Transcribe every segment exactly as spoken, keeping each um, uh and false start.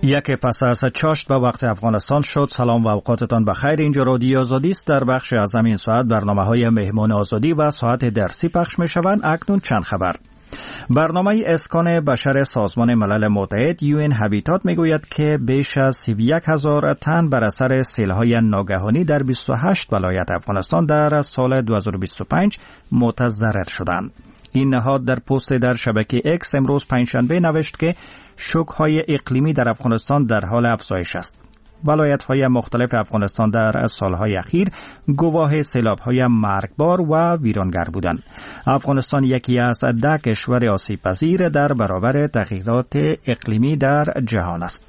یک پس از چاشت به وقت افغانستان شد. سلام و اوقاتتان بخیر. اینجا رادیو آزادی است. در بخش از همین ساعت برنامه‌های مهمان آزادی و ساعت درسی پخش می‌شوند. اکنون چند خبر. برنامه اسکان بشر سازمان ملل متحد یو ان هابیتات میگوید که بیش از سی و یک هزار تن بر اثر سیل‌های ناگهانی در بیست و هشت ولایت افغانستان در سال دو هزار و بیست و پنج متضرر شدند. این نهاد در پست در شبکه اکس امروز پنجشنبه نوشت که شوک‌های اقلیمی در افغانستان در حال افزایش است. ولایت‌های مختلف افغانستان در سالهای اخیر گواه سیلاب‌های مرگبار و ویرانگر بودند. افغانستان یکی از ده کشور آسیب‌پذیر در برابر تغییرات اقلیمی در جهان است.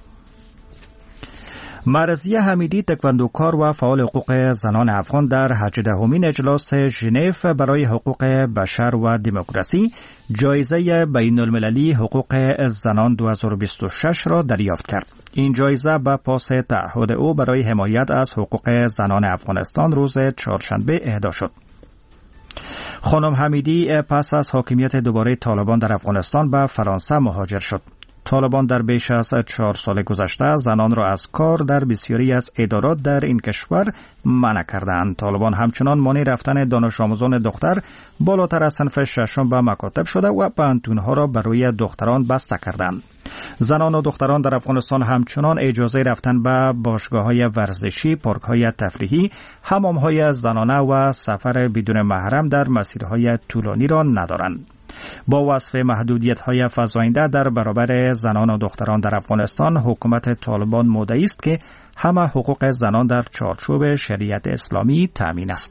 مرضیه حمیدی، تکواندوکار و فعال حقوق زنان افغان در هجدهمین اجلاس ژنو برای حقوق بشر و دموکراسی جایزه بین المللی حقوق زنان دو هزار و بیست و شش را دریافت کرد. این جایزه به پاس تعهد او برای حمایت از حقوق زنان افغانستان روز چهارشنبه اهدا شد. خانم حمیدی پس از حاکمیت دوباره طالبان در افغانستان به فرانسه مهاجر شد. طالبان در بیش از چهار سال گذشته زنان را از کار در بسیاری از ادارات در این کشور منع کردند. طالبان همچنان مانع رفتن دانش آموزان دختر بالاتر از صنف ششم به مکاتب شده و پانتونها را برای دختران بسته کردند. زنان و دختران در افغانستان همچنان اجازه رفتن به باشگاه‌های ورزشی، پارک‌های تفریحی، حمام‌های زنانه و سفر بدون محرم در مسیرهای طولانی را ندارند. با وصف محدودیت‌های فزاینده در برابر زنان و دختران در افغانستان، حکومت طالبان مدعی است که همه حقوق زنان در چارچوب شریعت اسلامی تامین است.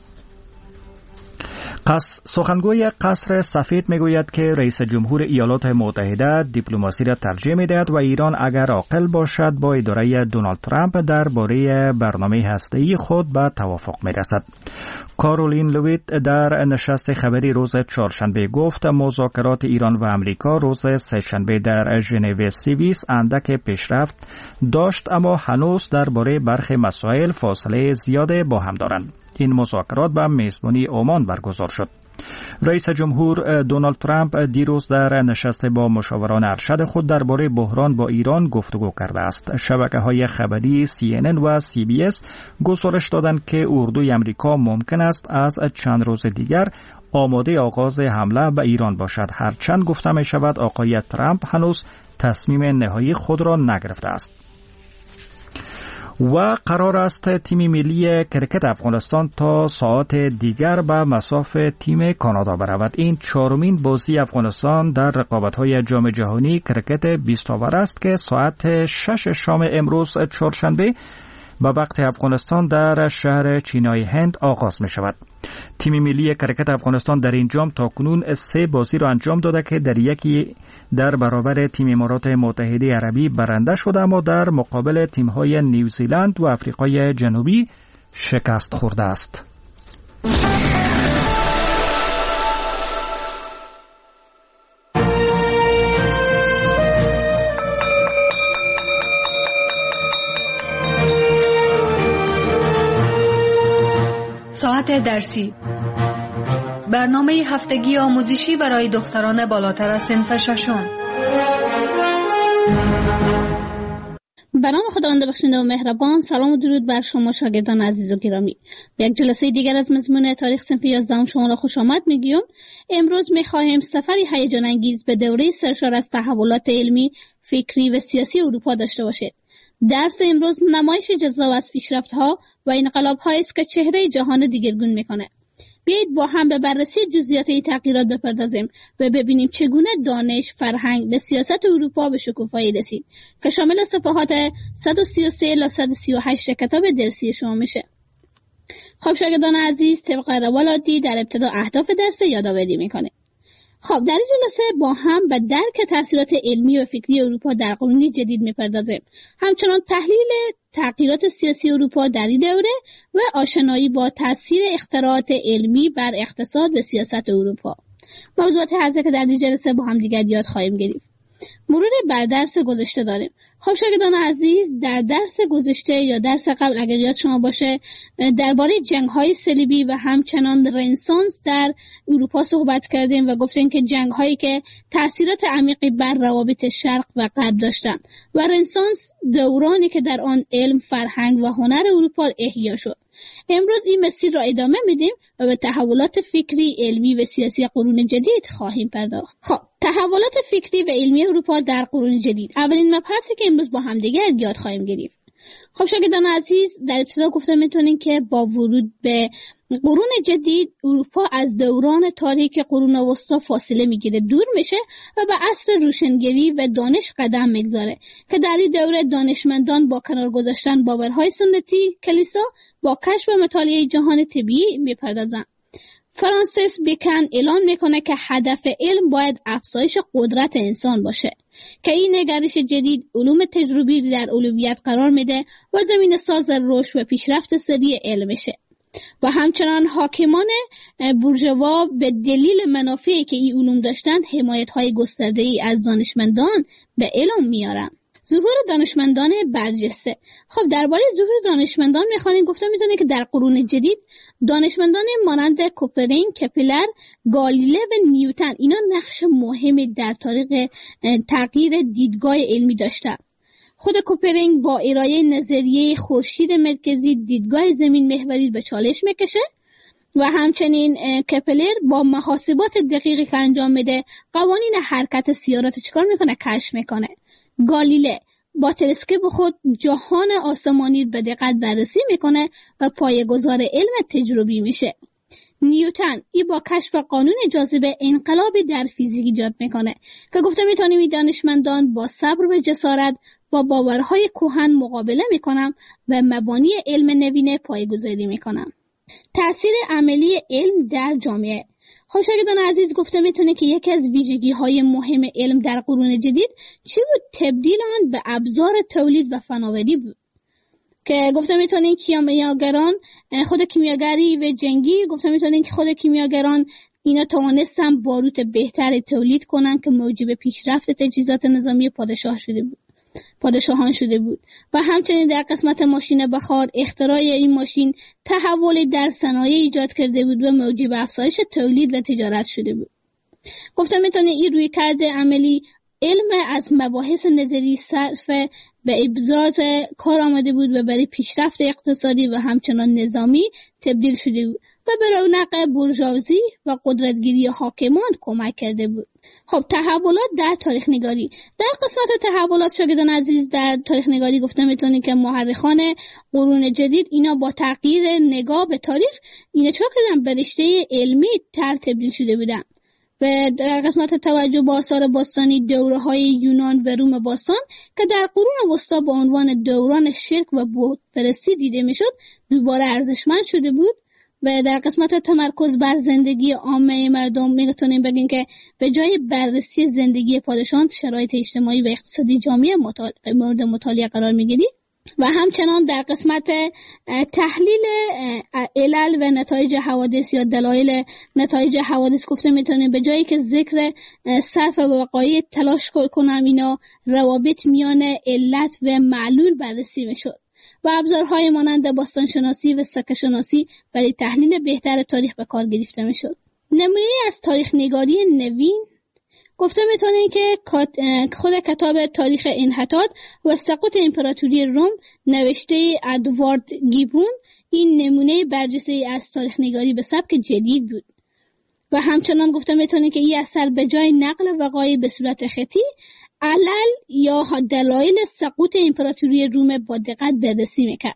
قص سخنگوی قصر سفید میگوید که رئیس جمهور ایالات متحده دیپلماسی را ترجیح میدهد و ایران اگر عاقل باشد با اداره دونالد ترامپ درباره برنامه هسته‌ای خود به توافق میرسد. کارولین لویت در نشست خبری روز چهارشنبه گفت مذاکرات ایران و امریکا روز سه‌شنبه در ژنو سوئیس اندک پیشرفت داشت، اما هنوز درباره برخی مسائل فاصله زیاد با هم دارند. این مذاکرات به میزبانی عمان برگزار شد. رئیس جمهور دونالد ترامپ دیروز در نشست با مشاوران ارشد خود درباره بحران با ایران گفتگو کرده است. شبکه‌های خبری سی ان ان و سی بی اس گزارش دادند که اردوی امریکا ممکن است از چند روز دیگر آماده آغاز حمله به ایران باشد. هرچند گفته می شود آقای ترامپ هنوز تصمیم نهایی خود را نگرفته است. و قرار است تیم ملی کرکت افغانستان تا ساعت دیگر به مصاف تیم کانادا برود. این چهارمین بازی افغانستان در رقابت‌های جام جهانی کرکت بیست آور است که ساعت شش شام امروز چهارشنبه به وقت افغانستان در شهر چینای هند آغاز می شود. تیم ملی کرکت افغانستان در این جام تاکنون سه بازی را انجام داده که در یکی در برابر تیم امارات متحده عربی برنده شده، اما در مقابل تیم‌های نیوزیلند و آفریقای جنوبی شکست خورده است. ساعت درسی، برنامه هفتگی آموزشی برای دختران بالاتر از صنف ششم. به نام خداوند بخشنده و مهربان. سلام و درود بر شما شاگردان عزیز و گرامی. به یک جلسه دیگر از مضمون تاریخ صنف یازدهم شما را خوش آمد میگویم. امروز میخواهیم سفری هیجان انگیز به دوره سرشار از تحولات علمی، فکری و سیاسی اروپا داشته باشید. درس امروز نمایش جذاب از پیشرفت‌ها و انقلاب‌هایی است که چهره جهان دیگرگون می‌کنه. بیایید با هم به بررسی جزئیات این تغییرات بپردازیم و ببینیم چگونه دانش، فرهنگ و سیاست اروپا به شکوفایی رسید که شامل صفحات صد و سی و سه الی صد و سی و هشت کتاب درسی شما میشه. خب شاگردان عزیز، طبق روال عادی در ابتدا اهداف درس یادآوری می‌کنیم. خب در این جلسه با هم به درک تاثیرات علمی و فکری اروپا در قرون جدید می‌پردازیم. همچنان تحلیل تغییرات سیاسی اروپا در این دوره و آشنایی با تاثیر اختراعات علمی بر اقتصاد و سیاست اروپا. موضوعات حاضر که در این جلسه با هم دیگر یاد خواهیم گرفت. مرور بر درس گذشته داریم. خب شاگردان عزیز، در درس گذشته یا درس قبل اگر یاد شما باشه درباره جنگ‌های صلیبی و همچنان رنسانس در اروپا صحبت کردیم و گفتیم که جنگ‌هایی که تأثیرات عمیقی بر روابط شرق و غرب داشتند و رنسانس دورانی که در آن علم، فرهنگ و هنر اروپا احیا شد. امروز این مسیر را ادامه میدیم و به تحولات فکری، علمی و سیاسی قرون جدید خواهیم پرداخت. خب تحولات فکری و علمی اروپا در قرون جدید، اولین مبحثی که امروز با همدیگر یاد خواهیم گرفت. خب شاگردان عزیز، در ابتدا گفتم میتونین که با ورود به قرون جدید اروپا از دوران تاریک قرون وسطا فاصله میگیره، دور میشه و به عصر روشنگری و دانش قدم میگذاره که در این دوره دانشمندان با کنار گذاشتن باورهای سنتی کلیسا با کشف و مطالعه جهان طبیعی میپردازن. فرانسیس بیکن اعلان میکنه که هدف علم باید افزایش قدرت انسان باشه که این نگرش جدید علوم تجربی در اولویت قرار میده و زمین ساز رشد و پیشرفت سری علم میشه. و همچنان حاکمان بورژوا به دلیل منافعی که این علوم داشتند حمایت‌های گسترده‌ای از دانشمندان به علم میارن. ظهور دانشمندان برجسته. خب درباره ظهور دانشمندان میخوانیم گفتم میتونه که در قرون جدید دانشمندان مانند کوپرینگ، کپلر، گالیله و نیوتن اینا نقش مهمی در تاریخ تغییر دیدگاه علمی داشتند. خود کوپرینگ با ارائه نظریه خورشید مرکزی دیدگاه زمین محوری به چالش میکشه و همچنین کپلر با محاسبات دقیقی که انجام میده قوانین حرکت سیارات چیکار میکنه؟ کشف میکنه. گالیله با تلسکوپ خود جهان آسمانی به دقت بررسی میکنه و پایه‌گذار علم تجربی میشه. نیوتن ای با کشف قانون جاذبه انقلابی در فیزیک ایجاد میکنه که گفته میتونیم این دانشمندان با صبر و جسارت با باورهای کهن مقابله میکنن و مبانی علم نوینه پایه‌گذاری میکنن. تأثیر عملی علم در جامعه. خب شاگردان عزیز، گفته میتونه که یکی از ویژگی‌های مهم علم در قرون جدید چی بود؟ تبدیل آن به ابزار تولید و فناوری بود که گفته میتونه کیمیاگران خود کیمیاگری و جنگی گفته میتونه که خود کیمیاگران اینا توانستن باروت بهتری تولید کنن که موجب پیشرفت تجهیزات نظامی پادشاه شده بود پادشاهان شده بود و همچنین در قسمت ماشین بخار اختراع این ماشین تحول در صنایع ایجاد کرده بود و موجب افزایش تولید و تجارت شده بود. گفتم میتونه این روی کرده عملی علم از مباحث نظری صرف به ابراز کار آمده بود و برای پیشرفت اقتصادی و همچنان نظامی تبدیل شده بود و به رونق بورژوازی و قدرتگیری حاکمان کمک کرده بود. خب تحولات در تاریخ نگاری. در قسمت تحولات شاگردان عزیز در تاریخ نگاری گفتم میتونید که مورخان قرون جدید اینا با تغییر نگاه به تاریخ اینا چرا کردن به رشته علمی تر تبدیل شده بودن و در قسمت توجه به آثار باستانی دوره های یونان و روم باستان که در قرون وسطا با عنوان دوران شرک و بت پرستی دیده میشد دوباره ارزشمند شده بود و در قسمت تمرکز بر زندگی عامه مردم میتونیم بگیم که به جای بررسی زندگی پادشاهان شرایط اجتماعی و اقتصادی جامعه مطالعه مورد مطالعه قرار میگیری و همچنان در قسمت تحلیل علل و نتایج حوادث یا دلایل نتایج حوادث گفته میتونیم به جایی که ذکر صرف وقایع تلاش کنم اینا روابط میان علت و معلول بررسی میشد و ابزارهای مانند باستانشناسی و سکه‌شناسی برای تحلیل بهتر تاریخ به کار گرفته میشد. نمونه از تاریخ نگاری نوین گفته میتونیم که خود کتاب تاریخ انحطاط و سقوط امپراتوری روم نوشته ادوارد گیبون این نمونه برجسته از تاریخ نگاری به سبک جدید بود و همچنان گفته میتونیم که این اثر به جای نقل وقایع به صورت خطی علل یا دلایل سقوط امپراتوری روم با دقت بررسی میکرد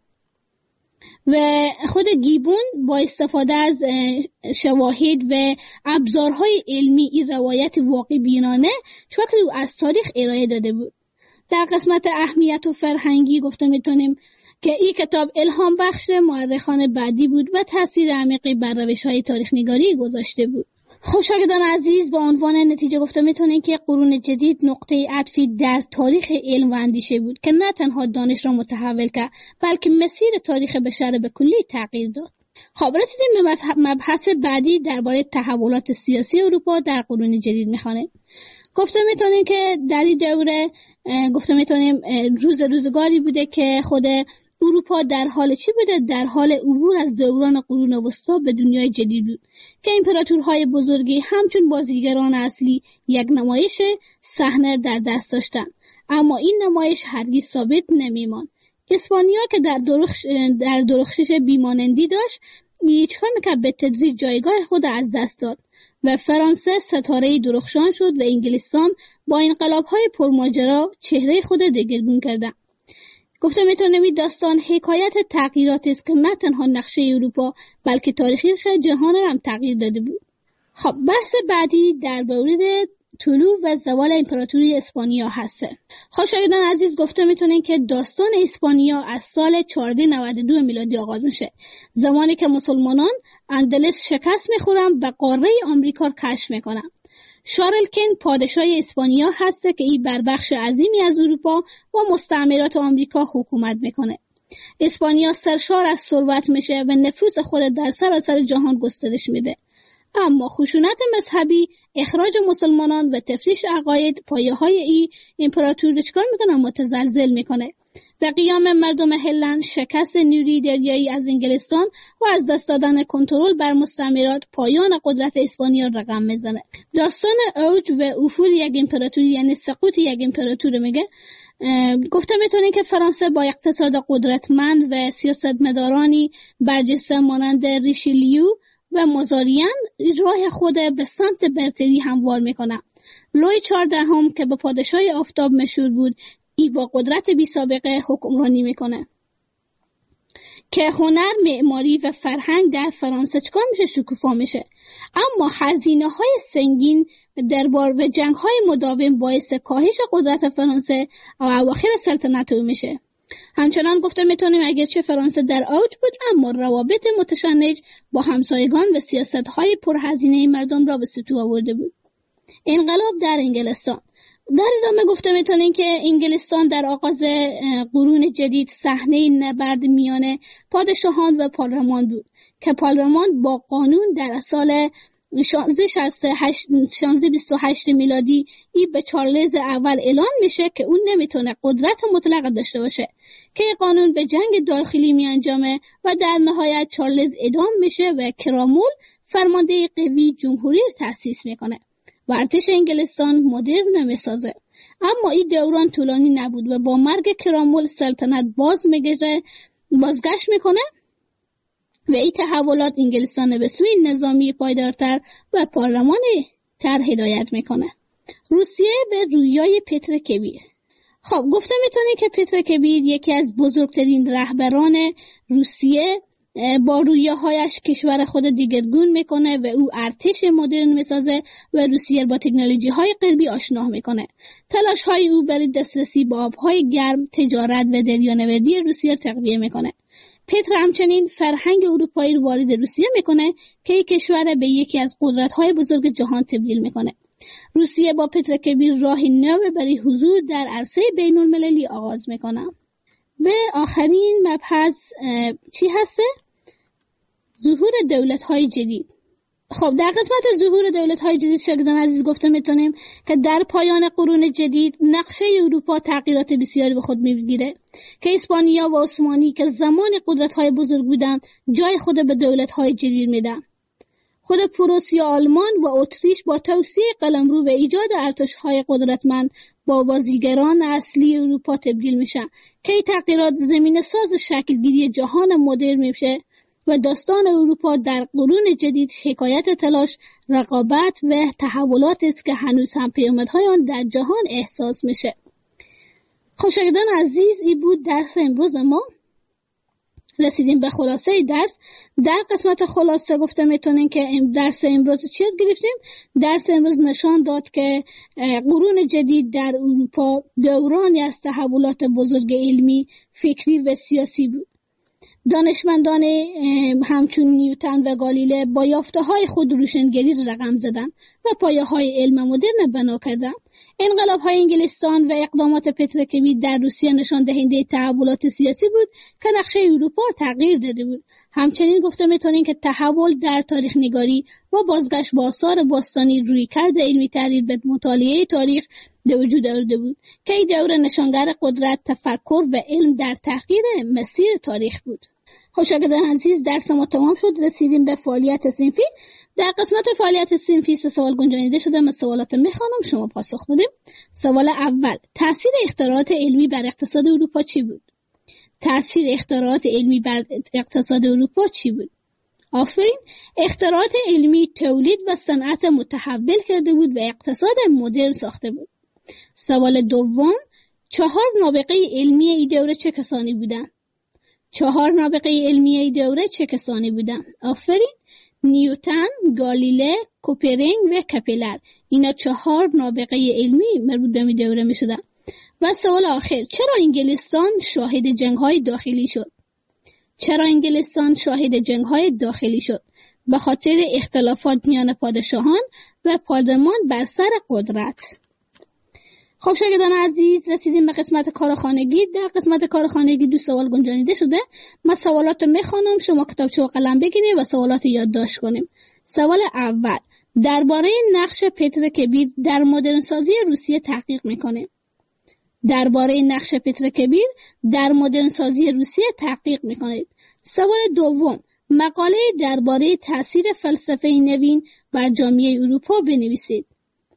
و خود گیبون با استفاده از شواهد و ابزارهای علمی این روایت واقع بینانه چوکری از تاریخ ارائه داده بود. در قسمت اهمیت و فرهنگی گفته میتونیم که این کتاب الهام بخش مورخان بعدی بود و تاثیر عمیقی بر روش‌های تاریخ نگاری گذاشته بود. خب شاگردان عزیز، با عنوان نتیجه گفته میتونیم که قرون جدید نقطه عطفی در تاریخ علم و اندیشه بود که نه تنها دانش را متحول کرد بلکه مسیر تاریخ بشر به کلی تغییر داد. خب رسیدیم به مبحث بعدی درباره تحولات سیاسی اروپا در قرون جدید میخوانیم. گفته میتونیم که در این دوره گفته میتونیم روز روزگاری بوده که خود اروپا در حال چی بوده؟ در حال عبور از دوران قرون وسطا به دنیای جدید بود که امپراتورهای بزرگی همچون بازیگران اصلی یک نمایش صحنه در دست داشتند، اما این نمایش هرگز ثابت نمیماند. اسپانیا که در درخش در درخشش بیمانندی داشت، چیکار میکرد؟ به تدریج جایگاه خود از دست داد و فرانسه ستاره درخشان شد و انگلستان با انقلاب‌های پرماجرا چهره خود دگرگون کرد. گفته میتونیم این داستان حکایت تغییراتی است که نه تنها نقشه اروپا بلکه تاریخ جهان هم تغییر داده بود. خب بحث بعدی در مورد طلوع و زوال امپراتوری اسپانیا هسته. خب شاگردان عزیز، گفته میتونین که داستان اسپانیا از سال چهارصد و نود و دو میلادی آغاز میشه، زمانی که مسلمانان اندلس شکست میخورن و قاره آمریکا رو کشف میکنن. شارلکن پادشاه اسپانیا هسته که این بر بخش عظیمی از اروپا و مستعمرات آمریکا حکومت میکنه. اسپانیا سرشار از ثروت میشه و نفوذ خود در سراسر جهان گسترش میده. اما خشونت مذهبی، اخراج مسلمانان و تفتیش عقاید پایه‌های این امپراتوری چکار میکنه؟ متزلزل میکنه و قیام مردم هلند، شکست نیروی دریایی از انگلستان و از دست دادن کنترل بر مستعمرات پایان قدرت اسپانیا رقم میزنه. داستان اوج و افول یک امپراتوری، یعنی سقوط یک امپراتوری، میگه گفته میتونین که فرانسه با اقتصاد قدرتمند و سیاستمدارانی برجسته مانند ریشیلیو و مازاریان راه خود به سمت برتری هموار میکنه. لوی چهاردهم که به پادشاه آفتاب مشهور بود، ای با قدرت بی سابقه حکمرانی میکنه که هنر، معماری و فرهنگ در فرانسه چکار میشه؟ شکوفا میشه. اما هزینه های سنگین دربار و جنگ های مداوم باعث کاهش قدرت فرانسه و اواخر سلطنت او میشه. همچنان گفته میتونیم اگرچه فرانسه در اوج بود، اما روابط متشنج با همسایگان و سیاست های پرهزینه مردم را به سطوح آورده بود. انقلاب در انگلستان. در ادامه گفته میتونیم که انگلستان در آغاز قرون جدید صحنه نبرد میان پادشاهان و پارلمان بود که پارلمان با قانون در سال شانزده بیست و هشت میلادی ای به چارلز اول اعلان میشه که اون نمیتونه قدرت مطلق داشته باشه، که قانون به جنگ داخلی می انجامه و در نهایت چارلز اعدام میشه و کرامول فرمانده قوی جمهوری تأسیس میکنه و ارتش انگلستان مدرن میسازه. اما این دوران طولانی نبود و با مرگ کرامول سلطنت باز میگشه بازگشت میکنه و این تحولات انگلستان به سوی نظامی پایدارتر و پارلمانی تر هدایت میکنه. روسیه به رویای پتر کبیر. خب گفته میتونه که پتر کبیر یکی از بزرگترین رهبران روسیه با رویاهایش کشور خود دیگرگون میکنه و او ارتش مدرن میسازه و روسیه با تکنولوژی های غربی آشنا میکنه. تلاش های او برای دسترسی به آبهای گرم، تجارت و دریانوردی روسیه تقویه میکنه. پتر همچنین فرهنگ اروپایی رو وارد روسیه میکنه که این کشور به یکی از قدرت‌های بزرگ جهان تبدیل میکنه. روسیه با پتر کبیر راه نو برای حضور در عرصه بین‌المللی آغاز میکنه. و آخرین مبحث چی هسته؟ ظهور دولت‌های جدید. خب در قسمت ظهور دولت‌های جدید شاگردان عزیز گفته میتونیم که در پایان قرون جدید نقشه اروپا تغییرات بسیاری به خود میگیره که اسپانیا و عثمانی که زمان قدرت‌های بزرگ بودند جای خود به دولت‌های جدید میدن. خود پروسیا، آلمان و اتریش با توسعه قلمرو و ایجاد ارتش‌های قدرتمند با بازیگران اصلی اروپا تبدیل میشن که این تغییرات زمینه ساز شکلگیری جهان مدرن میشه و داستان اروپا در قرون جدید حکایت تلاش، رقابت و تحولات است که هنوز هم پیامدهای آن در جهان احساس میشه. خب شاگردان عزیز، این بود درس امروز ما. رسیدیم به خلاصه درس. در قسمت خلاصه گفته میتونین که درس امروز چی یاد گرفتیم؟ درس امروز نشان داد که قرون جدید در اروپا دورانی از تحولات بزرگ علمی، فکری و سیاسی بود. دانشمندان همچون نیوتن و گالیله با یافته‌های خود روشنگری رقم زدند و پایه‌های علم مدرن بنا کردند. انقلاب‌های انگلستان و اقدامات پتر کبیر در روسیه نشان دهنده تحولات سیاسی بود که نقشه اروپا را تغییر داده بود. همچنین گفته میتونیم که تحول در تاریخ نگاری و بازگشت به آثار باستانی رویکرد علمی تحلیل به مطالعه تاریخ به وجود آورده بود که این دوره نشانگر قدرت، تفکر و علم در تغییر مسیر تاریخ بود. خب شاگردان عزیز، درس ما تمام شد. رسیدیم به فعالیت صنفی. در قسمت فعالیت صنفی سه سوال گنجانیده شده. من سوالات میخوانم، شما پاسخ بدیم. سوال اول: تأثیر اختراعات علمی بر اقتصاد اروپا چی بود؟ تأثیر اختراعات علمی بر اقتصاد اروپا چی بود؟ آفرین. اختراعات علمی تولید و صنعت متحول کرده بود و اقتصاد مدرن ساخته بود. سوال دوم: چهار نابغه علمی این دوره چه کسانی بودند؟ چهار نابغه علمی این دوره چه کسانی بودند؟ آفرین. نیوتن، گالیله، کوپرینگ و کپلر. اینا چهار نابغه علمی مربوط به این دوره می شدن. و سوال آخر: چرا انگلستان شاهد جنگ‌های داخلی شد؟ چرا انگلستان شاهد جنگ‌های داخلی شد؟ به خاطر اختلافات میان پادشاهان و پارلمان بر سر قدرت. خب شاگردان عزیز، رسیدیم به قسمت کارخانگی. در قسمت کارخانگی دو سوال گنجانیده شده. من سوالات رو میخوانم، شما کتابچه و قلم بگیرید و سوالات رو یادداشت کنیم. سوال اول: درباره نقش پتر کبیر در مدرن سازی روسیه تحقیق میکنه. درباره نقش پتر کبیر در مدرن سازی روسیه تحقیق میکنید. سوال دوم: مقاله درباره تاثیر فلسفه نوین بر جامعه اروپا بنویسید.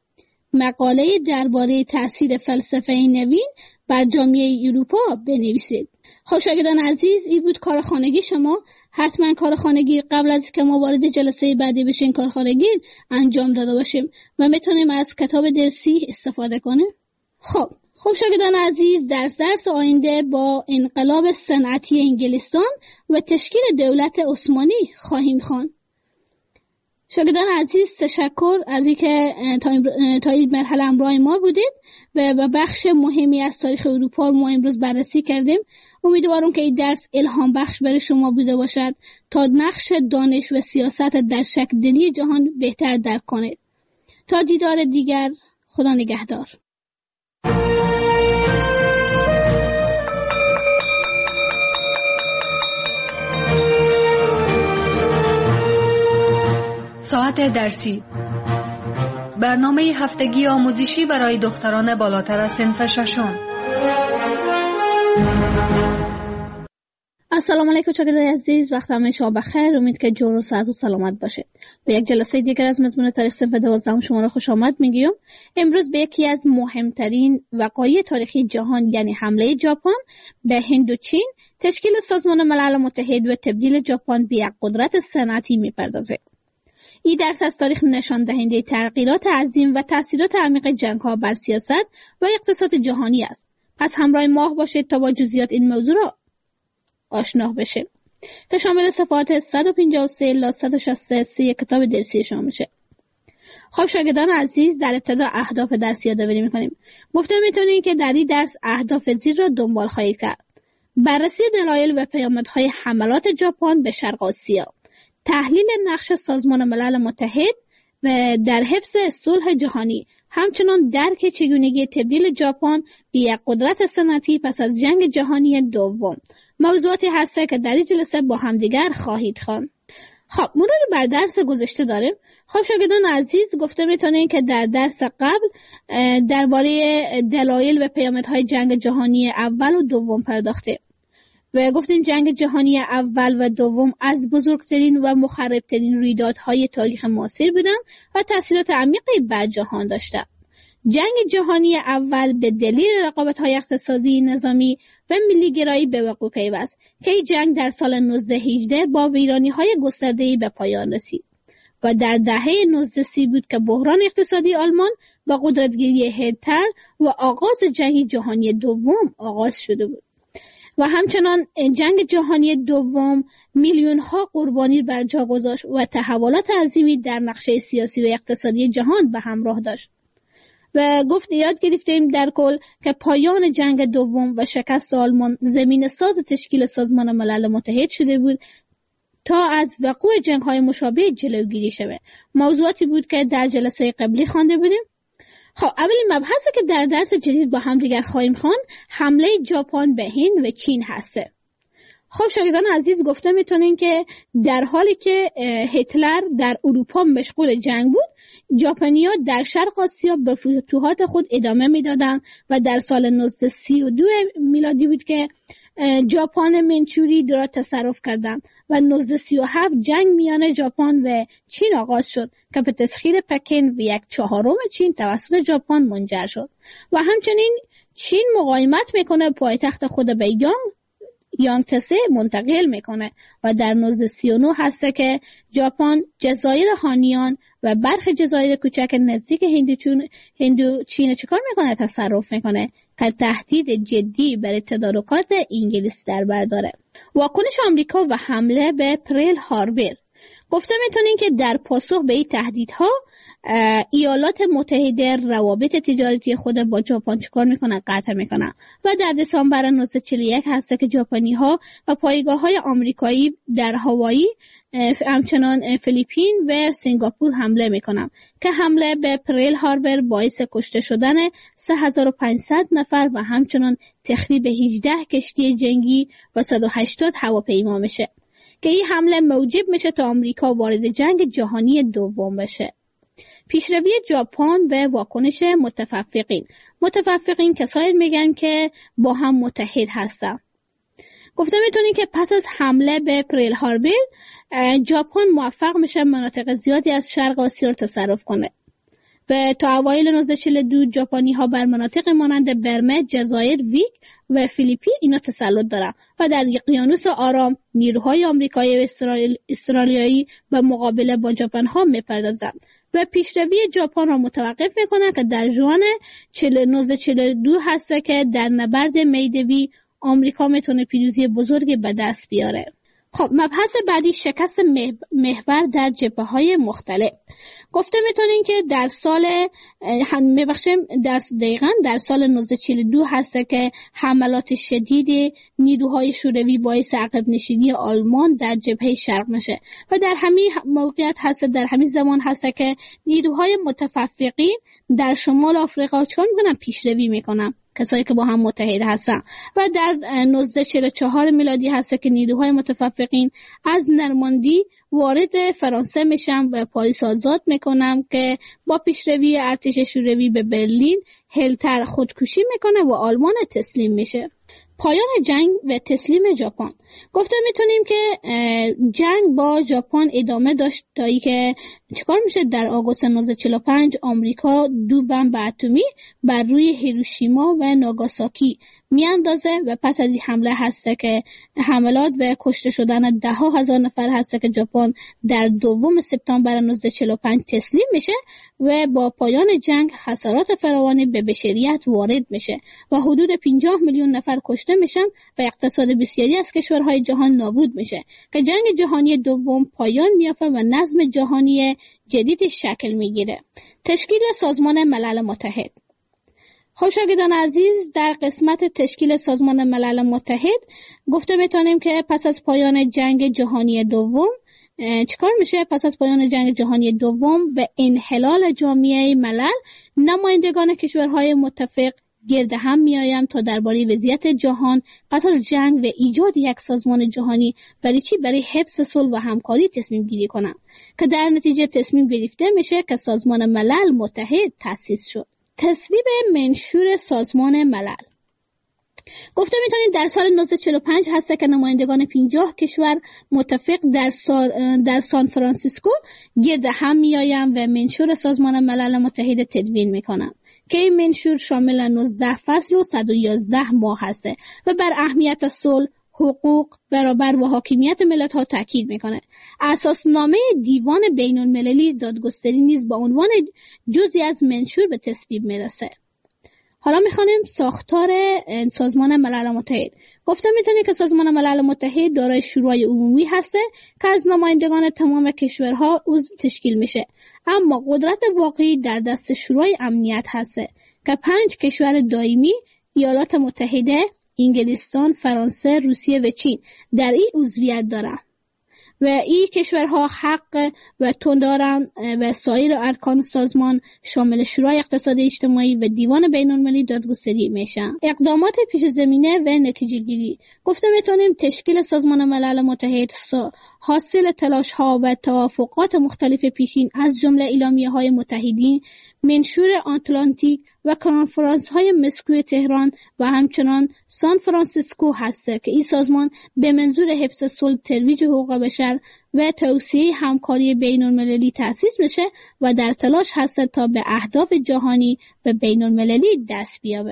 مقاله درباره تاثیر فلسفه نوین بر جامعه اروپا بنویسید. خب شاگردان عزیز، این بود کارخانگی شما. حتما کارخانگی قبل از که ما وارد جلسه بعدی بشیم کارخانگی انجام داده باشیم و میتونیم از کتاب درسی استفاده کنیم. خب خب شاگردان عزیز، در درس آینده با انقلاب صنعتی انگلستان و تشکیل دولت عثمانی خواهیم خواند. شاگردان عزیز، تشکر از اینکه تا این مرحله همراه ما بودید و به بخش مهمی از تاریخ اروپا ما امروز بررسی کردیم. امیدوارم که این درس الهام بخش برای شما بوده باشد تا نقش دانش و سیاست در شکل دهی جهان بهتر درک کنید. تا دیدار دیگر، خدا نگهدار. ساعت درسی، برنامه هفتگی آموزشی برای دختران بالاتر از صنف ششم. السلام علیکم شاگردان عزیز، وقت همه شما بخیر. امید که جور و صحت و سلامت باشید. به یک جلسه دیگر از مضمون تاریخ صنف دوازدهم شما را خوش آمد میگیم. امروز به یکی از مهمترین وقایع تاریخی جهان، یعنی حمله ژاپن به هند و چین، تشکیل سازمان ملل متحد و تبدیل ژاپن به یک قدرت صنعتی میپردازه. این درس از تاریخ نشان دهنده تغییرات عظیم و تأثیرات عمیق جنگ‌ها بر سیاست و اقتصاد جهانی است. پس همراه ما باشید تا با جزئیات این موضوع را آشنا بشیم که شامل صفحات صد و پنجاه و سه الی صد و شصت و سه کتاب درسی شما میشه. خب شاگردان عزیز، در ابتدا اهداف درس یادآوری می‌کنیم. گفته می‌تونید که در این درس اهداف زیر را دنبال خواهید کرد: بررسی دلایل و پیامدهای حملات ژاپن به شرق آسیا، تحلیل نقش سازمان ملل متحد و در حفظ صلح جهانی، همچنین درک چگونگی تبدیل ژاپن به یک قدرت صنعتی پس از جنگ جهانی دوم. موضوعاتی هست که در این جلسه با همدیگر خواهید خواند. خب مرور بر درس گذشته داریم. خب شاگردان عزیز، گفته میتونین که در درس قبل درباره دلایل و پیامدهای جنگ جهانی اول و دوم پرداختیم و گفتیم جنگ جهانی اول و دوم از بزرگترین و مخربترین رویدادهای تاریخ معاصر بودند و تأثیرات عمیقی بر جهان داشتند. جنگ جهانی اول به دلیل رقابت‌های اقتصادی، نظامی و ملی‌گرایی به وقوع پیوست که این جنگ در سال نوزده هجده با ویرانی‌های گسترده‌ای به پایان رسید و در دهه نوزده سی بود که بحران اقتصادی آلمان با قدرتگیری هیتلر و آغاز جنگ جهانی دوم آغاز شده بود. و همچنان جنگ جهانی دوم میلیون ها قربانی بر جا گذاشت و تحولات عظیمی در نقشه سیاسی و اقتصادی جهان به همراه داشت. و گفت یاد گرفتیم در کل که پایان جنگ دوم و شکست آلمان زمین ساز تشکیل سازمان ملل متحد شده بود تا از وقوع جنگ‌های مشابه جلوگیری شود. موضوعاتی بود که در جلسه قبلی خوانده بودیم. خب اولین مبحثی که در درس جدید با هم دیگر خواهیم خواند حمله ژاپن به هند و چین هسته. خب شاگردان عزیز، گفته میتونین که در حالی که هیتلر در اروپا مشغول جنگ بود، ژاپنی‌ها در شرق آسیا به فتوحات خود ادامه میدادند و در سال نوزده سی و دو میلادی بود که ژاپن منچوری را تصرف کردند و نوزده سی و هفت جنگ میان ژاپن و چین آغاز شد که به تسخیر پکن و یک چهارم چین توسط ژاپن منجر شد و همچنین چین مقاومت میکنه، پایتخت خود به یانگ یانگتسه منتقل میکنه و در نوزده سی و نه هسته که ژاپن جزایر هانیان و برخی جزایر کوچک نزدیک هندوچین هندوچین چیکار میکنه؟ تصرف میکنه که تهدید جدی برای تدارکات انگلیس در بر داره. واکنش آمریکا و حمله به پرل هاربر. گفته میتونین که در پاسخ به این تهدیدها ایالات متحده روابط تجارتی خود با ژاپن چیکار میکنه؟ قطع میکنه و در دسامبر نوزده چهل و یک هسته که ژاپنی ها و پایگاه های آمریکایی در هاوایی، همچنان فیلیپین و سنگاپور حمله میکنن که حمله به پرل هاربر باعث کشته شدن سه هزار و پانصد نفر و همچنان تخریب هجده کشتی جنگی و صد و هشتاد هواپیما میشه که این حمله موجب میشه تا آمریکا وارد جنگ جهانی دوم بشه. پیشروی ژاپن و واکنش متفقین. متفقین کسایی میگن که با هم متحد هستن. گفته میتونین که پس از حمله به پرل هاربر ژاپن موفق میشه مناطق زیادی از شرق آسیا رو تصرف کنه و تا اوایل نوزده چهل و دو ژاپنی ها بر مناطق مانند برمه، جزایر ویک و فیلیپین اینا تسلط دارن و در اقیانوس آرام نیروهای آمریکایی و استرالیایی به مقابله با ژاپن ها میپردازن و پیشروی ژاپن را متوقف میکنه که در ژوئن نوزده چهل و دو هسته که در نبرد میدوی آمریکا میتونه پیروزی بزرگی به دست بیاره. خب مبحث بعدی شکست محور در جبهه‌های مختلف. گفته میتونین که در سال هم میبخشیم در دقیقاً در سال نوزده چهل و دو هسته که حملات شدید نیروهای شوروی باعث عقب نشینی آلمان در جبهه شرق میشه و در همین موقعیت هسته در همین زمان هسته که نیروهای متفقین در شمال آفریقا چون میکنن پیشروی میکنن، کسایی که با هم متحد هستن و در نوزده چهل و چهار میلادی هسته که نیروهای متفقین از نرماندی وارد فرانسه میشن و پاریس آزاد میکنن که با پیشروی ارتش شوروی به برلین هیتلر خودکشی میکنه و آلمان تسلیم میشه. پایان جنگ و تسلیم ژاپن. گفته میتونیم که جنگ با ژاپن ادامه داشت تا ای که چیکار میشه در آگوست نوزده چهل و پنج آمریکا دو بمب اتمی بر روی هیروشیما و ناگاساکی میاندازه و پس از این حمله هسته که حملات و کشته شدن ده ها هزار نفر هسته که ژاپن در دوم سپتامبر نوزده چهل و پنج تسلیم میشه و با پایان جنگ خسارات فراوانی به بشریت وارد میشه و حدود پنجاه میلیون نفر کشته میشن و اقتصاد بسیاری از کشورهای جهان نابود میشه که جنگ جهانی دوم پایان میافته و نظم جهانی جدید شکل میگیره. تشکیل سازمان ملل متحد. خب شاگردان عزیز، در قسمت تشکیل سازمان ملل متحد گفته میتونیم که پس از پایان جنگ جهانی دوم چیکار میشه؟ پس از پایان جنگ جهانی دوم و انحلال جامعه ملل، نمایندگان کشورهای متفق گرد هم میآیند تا درباره وضعیت جهان پس از جنگ و ایجاد یک سازمان جهانی برای چی؟ برای حفظ صلح و همکاری تصمیم گیری کنند که در نتیجه تصمیم گرفته میشه که سازمان ملل متحد تأسیس شد. تصویب منشور سازمان ملل. گفته میتونید در سال نوزده چهل و پنج هسته که نمایندگان پنجاه کشور متفق در, در سان فرانسیسکو گرد هم میآیند و منشور سازمان ملل متحد تدوین میکنند که این منشور شامل نوزده فصل و صد و یازده ماه هسته و بر اهمیت صلح، حقوق، برابر و حاکمیت ملت ها تاکید میکنه. اساسنامه دیوان بین المللی دادگستری نیز با عنوان جزئی از منشور به تصویب میرسه. حالا میخوانیم ساختار سازمان ملل متحد. گفته میتونید که سازمان ملل متحد دارای شورای عمومی هسته که از نمایندگان تمام کشورها عضو تشکیل میشه، اما قدرت واقعی در دست شورای امنیت هسته که پنج کشور دائمی، ایالات متحده، انگلستان، فرانسه، روسیه و چین در این عضویت دارن و این کشورها حق و تون دارند و سایر ارکان سازمان شامل شورای اقتصاد اجتماعی و دیوان بین‌المللی دادگستری میشن. اقدامات پیش زمینه و نتیجه گیری. گفته میتونیم تشکیل سازمان ملل متحد حاصل تلاش ها و توافقات مختلف پیشین از جمله اعلامیه های متحدین، منشور آتلانتیک و کنفرانس های مسکو تهران و همچنان سان فرانسیسکو هست که این سازمان به منظور حفظ صلح، ترویج حقوق بشر و توسعه همکاری بین المللی تأسیس بشه و در تلاش هست تا به اهداف جهانی و بین المللی دست بیابه.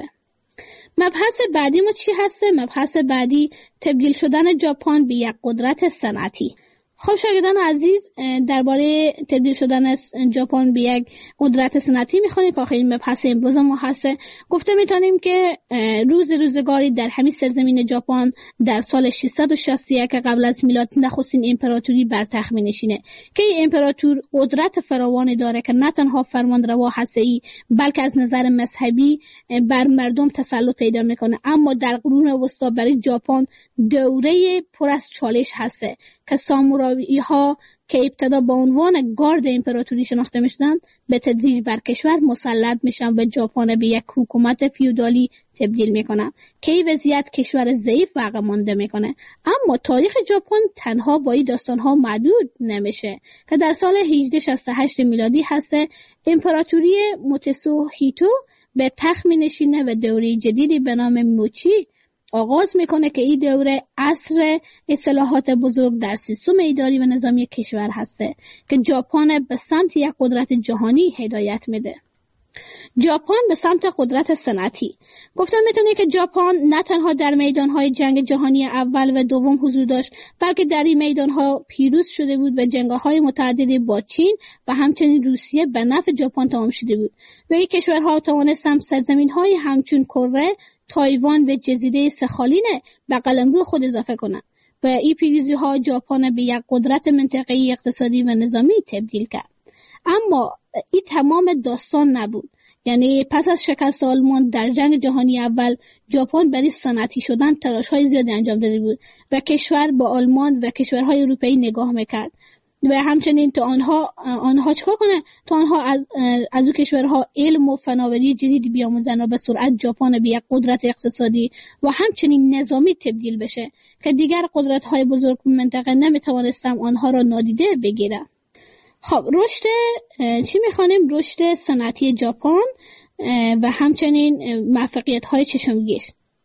مبحث بعدی ما چی هسته؟ مبحث بعدی تبدیل شدن ژاپن به یک قدرت صنعتی. خب شاگردان عزیز، درباره تبدیل شدن ژاپن به یک قدرت صنعتی میخوانید که آخرین مبحث امروز ما هسته. گفته میتونیم که روز روزگاری در همین سرزمین ژاپن در سال ششصد و شصت و یک قبل از میلاد نخستین امپراتوری بر تخت مینشینه که این امپراتور قدرت فراوانی داره که نه تنها فرمانروا هسته‌ای بلکه از نظر مذهبی بر مردم تسلط پیدا میکنه. اما در قرون وسطا برای ژاپن دوره پر از چالش هسته که سامورایی ها که ابتدا با عنوان گارد امپراتوری شناخته میشدند به تدریج بر کشور مسلط میشن و ژاپن به یک حکومت فیودالی تبدیل میکنن که این وضعیت کشور ضعیف و عقب مانده میکنه. اما تاریخ ژاپن تنها با این داستانها محدود نمیشه که در سال هجده شصت و هشت میلادی هسته امپراتوری موتسوهیتو به تخت مینشینه و دوره جدیدی به نام موچی آغاز میکنه که این دوره عصر اصلاحات بزرگ در سیستم اداری و نظامی کشور هسته که ژاپن به سمت یک قدرت جهانی هدایت میده. ژاپن به سمت قدرت صنعتی. گفتم میتونه که ژاپن نه تنها در میدانهای جنگ جهانی اول و دوم حضور داشت بلکه در این میدانها پیروز شده بود و جنگ‌های متعددی با چین و همچنین روسیه به نفع ژاپن تمام شده بود و این کشورها توانستند سرزمین‌های همچون کره، تایوان و جزیره سخالین به قلمرو خود اضافه کنند و این پیروزی‌ها ژاپن به یک قدرت منطقه‌ای اقتصادی و نظامی تبدیل کرد. اما این تمام داستان نبود. یعنی پس از شکست آلمان در جنگ جهانی اول ژاپن برای صنعتی شدن تلاش‌های زیادی انجام داده بود و کشور با آلمان و کشورهای اروپایی نگاه می‌کرد و همچنین تو آنها آنها چیکار کنه تو آنها از از اون کشورها علم و فناوری جدیدی بیاموزن و به سرعت ژاپن به یک قدرت اقتصادی و همچنین نظامی تبدیل بشه که دیگر قدرت‌های بزرگ منطقه نمی‌توانستند آنها را نادیده بگیرند. خب رشد چی می‌خوانیم؟ رشد صنعتی ژاپن و همچنین موفقیت‌های چشمگیر.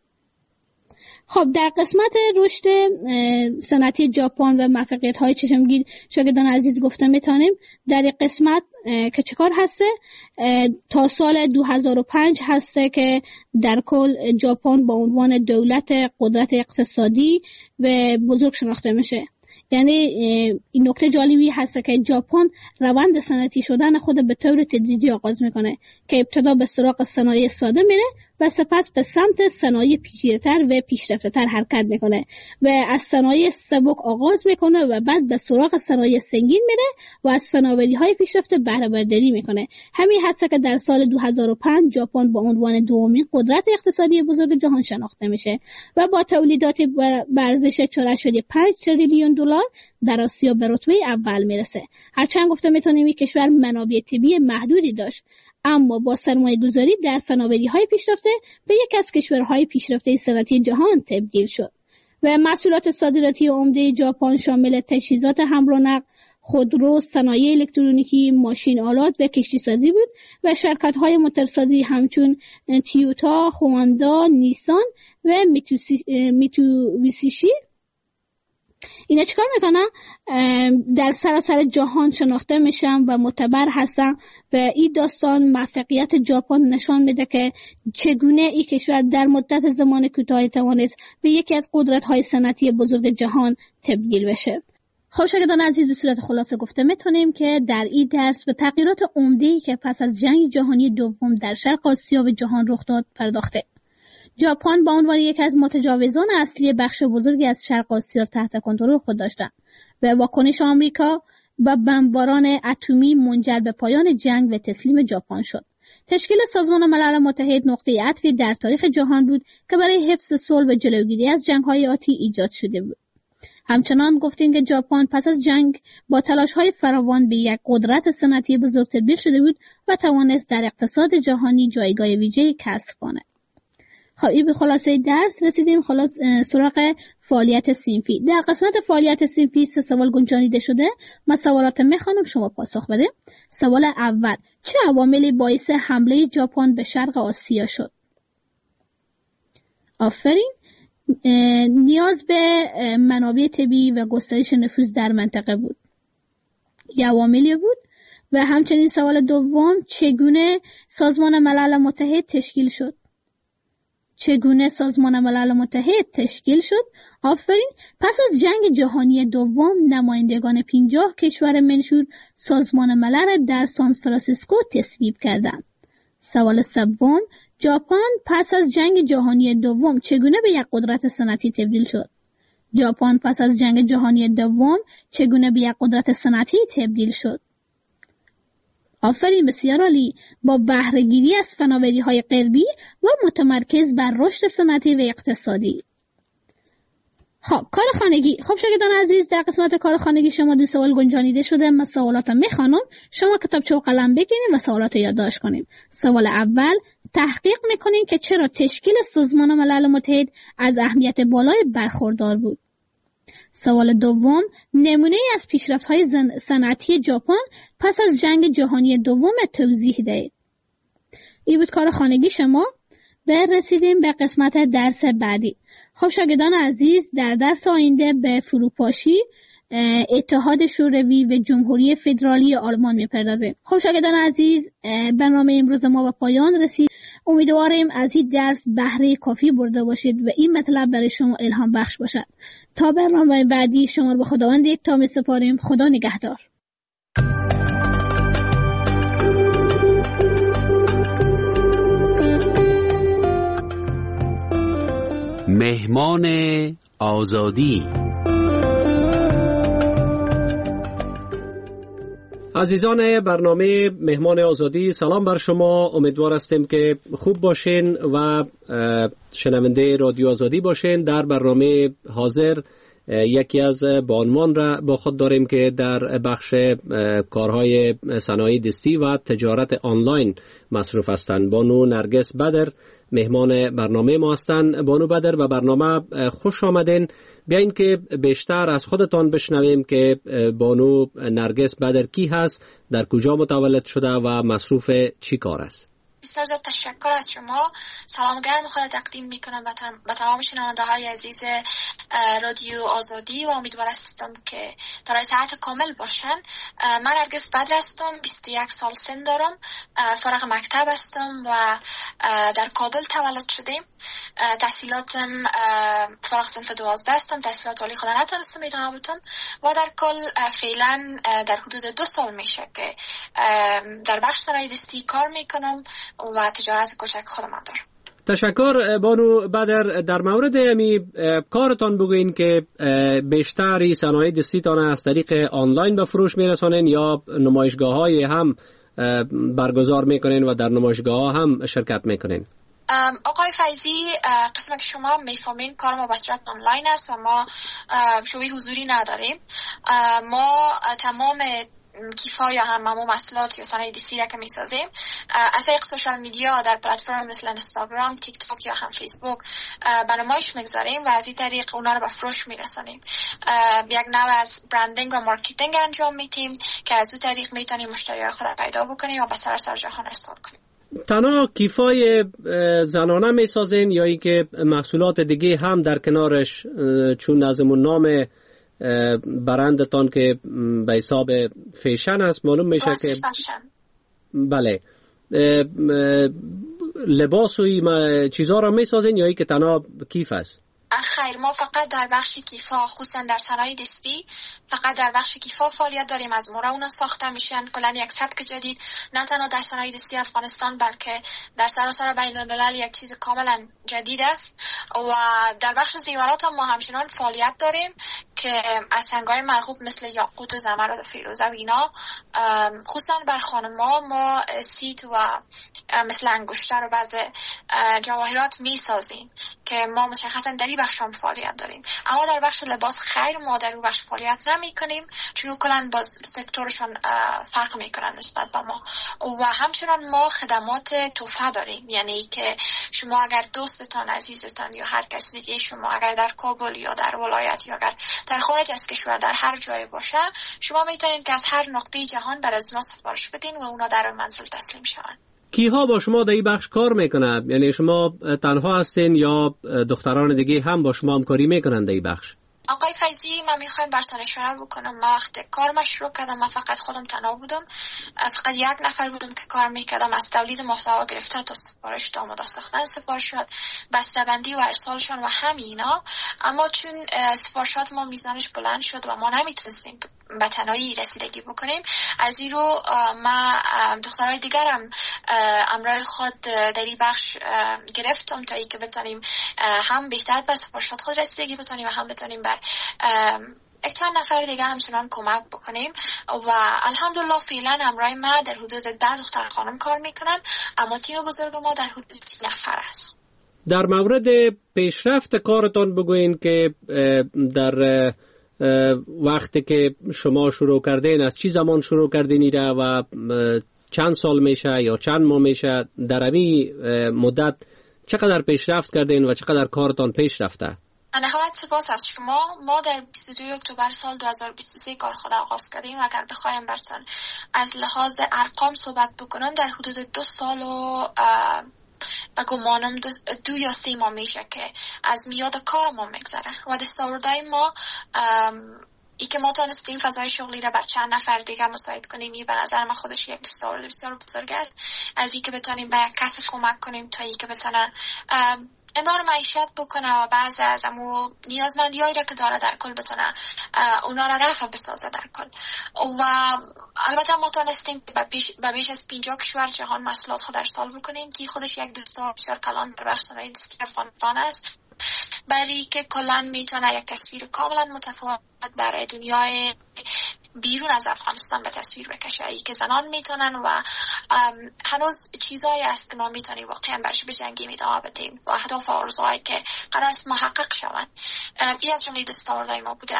خب در قسمت رشد صنعتی ژاپن و موفقیت‌های چشمگیر شاگردان عزیز گفته میتونیم در این قسمت که چیکار هسته تا سال دو هزار و پنج هسته که در کل ژاپن با عنوان دولت قدرت اقتصادی و بزرگ شناخته میشه. یعنی این نکته جالبی هست که ژاپن روند صنعتی شدن خود به طور تدریجی آغاز میکنه که ابتدا به سراغ صنایع ساده میره و سپس به سمت صنایع پیچیده‌تر و پیشرفته‌تر حرکت میکنه و از صنایع سبک آغاز میکنه و بعد به سراغ صنایع سنگین میره و از فناوری‌های پیشرفته بهره برداری میکنه. همین هست که در سال دو هزار و پنج ژاپن با عنوان دومین قدرت اقتصادی بزرگ جهان شناخته میشه و با تولیدات به ارزش چهار ممیز پنج تریلیون دلار در آسیا به رتبه اول میرسه. هرچند گفته میتونیم این کشور منابع طبیعی محدودی داشت اما با سرمایه گذاری در فناوری های پیشرفته به یک از کشورهای پیشرفته صنعتی جهان تبدیل شد و محصولات صادراتی عمده ژاپن شامل تجهیزات حمل و نقل، خودرو، صنایع الکترونیکی، ماشین آلات و کشتی سازی بود و شرکت های موتورسازی همچون تویوتا، هوندا، نیسان و میتسوبیشی اینا چیکار میکنن؟ در سراسر جهان شناخته میشن و معتبر هستن و این داستان موفقیت ژاپن نشان میده که چگونه این کشور در مدت زمان کوتاهی توانست به یکی از قدرت‌های صنعتی بزرگ جهان تبدیل بشه. خب شاگردان عزیز، به صورت خلاصه گفته میتونیم که در این درس به تغییرات عمده‌ای که پس از جنگ جهانی دوم در شرق آسیا و جهان رخ داد پرداخته. ژاپن با عنوان یک از متجاوزان اصلی بخش بزرگی از شرق آسیا تحت کنترل خود داشتند و واکنش آمریکا و بمباران اتمی منجر به پایان جنگ و تسلیم ژاپن شد. تشکیل سازمان ملل متحد نقطه عطفی در تاریخ جهان بود که برای حفظ صلح و جلوگیری از جنگ‌های آتی ایجاد شده بود. همچنان گفتیم که ژاپن پس از جنگ با تلاش‌های فراوان به یک قدرت صنعتی بزرگ تبدیل شده بود و توانست در اقتصاد جهانی جایگاه ویژه‌ای کسب کند. خب این به خلاصه درس رسیدیم. خلاص سراغ فعالیت صنفی. در قسمت فعالیت صنفی سه سوال گنجانیده شده. من سوالات میخوانم، شما پاسخ بده. سوال اول: چه عواملی باعث حمله ژاپن به شرق آسیا شد؟ آفرین. نیاز به منابع طبیعی و گسترش نفوذ در منطقه بود. یه عواملی بود. و همچنین سوال دوم: چگونه سازمان ملل متحد تشکیل شد؟ چگونه سازمان ملل متحد تشکیل شد؟ آفرین. پس از جنگ جهانی دوم نمایندگان پنجاه کشور منشور سازمان ملل در سان فرانسیسکو تصویب کردند. سوال سوم: ژاپن پس از جنگ جهانی دوم چگونه به یک قدرت صنعتی تبدیل شد؟ ژاپن پس از جنگ جهانی دوم چگونه به یک قدرت صنعتی تبدیل شد؟ آفرین، بسیار عالی. با بهره گیری از فناوری‌های غربی و متمرکز بر رشد صنعتی و اقتصادی. خب کار خانگی. خب شاگردان عزیز، در قسمت کار خانگی شما دو سوال گنجانیده شده. من سوالاتو میخوانم، شما کتابچه و قلم بگیرید و سوالاتو یادداشت کنید. سوال اول: تحقیق میکنین که چرا تشکیل سازمان ملل متحد از اهمیت بالای برخوردار بود. سوال دوم: نمونه از پیشرفت‌های صنعتی ژاپن پس از جنگ جهانی دوم توضیح دهید. این بود کار خانگی شما. برسیدیم به قسمت درس بعدی. خب شاگردان عزیز، در درس آینده به فروپاشی اتحاد شوروی و جمهوری فدرالی آلمان میپردازیم. خب شاگردان عزیز، برنامه امروز ما به پایان رسید. امیدواریم از این درس بهره کافی برده باشید و این مطلب برای شما الهام بخش باشد. تا برنامه بعدی شما رو به خداوند یکتا میسپاریم. خدا نگهدار. مهمان آزادی. عزیزان برنامه مهمان آزادی، سلام بر شما. امیدوار هستیم که خوب باشین و شنونده رادیو آزادی باشین. در برنامه حاضر یکی از بانوان را با خود داریم که در بخش کارهای صنایع دستی و تجارت آنلاین مصروف هستند. بانو نرگس بدر مهمان برنامه ما هستند. بانو بدر، به برنامه خوش آمدین. بیاین که بیشتر از خودتان بشنویم که بانو نرگس بدر کی هست، در کجا متولد شده و مصروف چی کار است. بسیار زیاد تشکر از شما. سلام گرم خود تقدیم میکنم به تمام شنونده های عزیز رادیو آزادی و امیدوار هستم که در صحت کامل باشن. من نرگس بدر هستم، بیست و یک سال سن دارم، فارغ مکتب هستم و در کابل تولد شدیم. تحصیلاتم فارغ صنف دوازده هستم، تحصیلات عالی خودم نتونستم ادامه بدم و در کل فعلا در حدود دو سال میشه که در بخش صنایع دستی کار میکنم و تجارت کوچک خودم دارم. تشکر بانو بدر. در مورد امی کارتان بگوین که بیشتری صنایع دستیتان از طریق آنلاین به فروش میرسانین یا نمایشگاه های هم برگزار میکنین و در نمایشگاه ها هم شرکت میکنین؟ آقای فیضی، قسمت که شما میفهمین کار ما به صورت آنلاین است و ما شوی حضوری نداریم. ما تمام کیفا یا هم همون محصولات یا صنایع دستی را که میسازیم از طریق سوشال میدیا در پلتفرم مثل اینستاگرام، تیک تاک یا هم فیسبوک به نمایش میگذاریم و از این طریق اونا رو به فروش میرسانیم. یک نوع از برندینگ و مارکتینگ انجام میدیم که از اون طریق میتونیم مشتریای خود را پیدا بکنیم و به سراسر جهان ارسال کنیم. تنها کیفای زنانه میسازین یا ای که محصولات دیگه هم در کنارش، چون از همون نام برندتان که به حساب فیشن است معلوم میشه که فشن. بله، لباس و این چیزها را میسازین یا ای که تنها کیف است؟ خیر، ما فقط در بخش کیفا، خصوصا در صنایع دستی فقط در بخش کیفا فعالیت داریم. از مورا اونا ساخته میشن. کلا یک سبک جدید نه تنها در صنایع دستی افغانستان بلکه در سراسر بین الملل یک چیز کاملا جدید است. و در بخش زیورات هم ما همچنان فعالیت داریم که از سنگ‌های مرغوب مثل یاقوت و زمرد و فیروزه و اینا، خصوصا بر خانم‌ها ما سیت و مثل انگشتر و بعض جواهرات میسازیم که که ما مشخصا در این بخش هم فعالیت داریم، اما در بخش لباس خیر ما در اون بخش فعالیت نمی کنیم، چون کلا باز سکتورشان فرق میکنن نسبت به ما. و همچنان ما خدمات توفه داریم، یعنی که شما اگر دوستتان، عزیزتان یا هر کسی دیگه شما اگر در کابل یا در ولایت یا اگر در خارج از کشور در هر جای باشه، شما میتونید که از هر نقطه جهان برای از اونا سفارش بدین و اونا در منزل تسلیم شوند. کیها با شما در این بخش کار میکنند؟ یعنی شما تنها هستین یا دختران دیگه هم با شما همکاری میکنند در این بخش؟ آقای فیضی، من میخوایم براتون اشاره بکنم. من وقت کارم شروع کردم، من فقط خودم تنها بودم، فقط یک نفر بودم که کار میکردم، از تولید محتوا گرفته تا سفارش تا آماده ساختن سفارشات، بسته‌بندی و ارسالشان و همینا. اما چون سفارشات ما میزانش بلند شد و ما نمیتونستیم به تنهایی رسیدگی بکنیم، از این رو ما دخترای دیگرم امرای خود در این بخش گرفتم تا ای که بتونیم هم بهتر به سفارشات خود رسیدگی بتونیم و هم بتونیم بر یک چند نفر دیگه همچنان کمک بکنیم. و الحمدلله فعلا امرای ما در حدود ده دختر خانم کار میکنن، اما تیم بزرگ ما در حدود سی نفر است. در مورد پیشرفت کارتان بگوین که در وقتی که شما شروع کردین، از چی زمان شروع کردین ایره و چند سال میشه یا چند ماه میشه، در این مدت چقدر پیشرفت کردین و چقدر کارتان پیش رفته؟ نهایت سپاس از شما. ما در بیست و دو اکتبر سال دو هزار و بیست و سه کار خود آغاز کردیم. اگر بخوایم براتون از لحاظ ارقام صحبت بکنم، در حدود دو سال و و گمانم دو, دو یا سه ماه میشه که از میاد کار ما میگذره و دستاوردهای ما ای که ما تانستیم فضای شغلی را بر چند نفر دیگه مساعد کنیم، این به نظر من خودش یک دستاورد بسیار بزرگ است. از این که بتونیم به کسی کمک کنیم تا ای که بتونن امرار معیشت بکنه و بعض از امو نیازمندی هایی را که داره در کل بتونه اونا را رفع بسازه در کل. و البته ما تانستیم به بیش از پنجاه کشور جهان محصولات خود ارسال بکنیم که خودش یک دستاورد بسیار کلان در بخش صنایع دستی افغانستان است، برای که کلان میتونه یک تصویر کاملا متفاوت برای دنیای بیرون از افغانستان به تصویر بکشه، ای که زنان میتونن و هنوز چیزایی است که ما میتونیم واقعا برش بجنگیم، ادامه بدیم و اهداف و آرزوهایی که قرار است محقق شوند. این از جمله دستاوردهای ما بوده.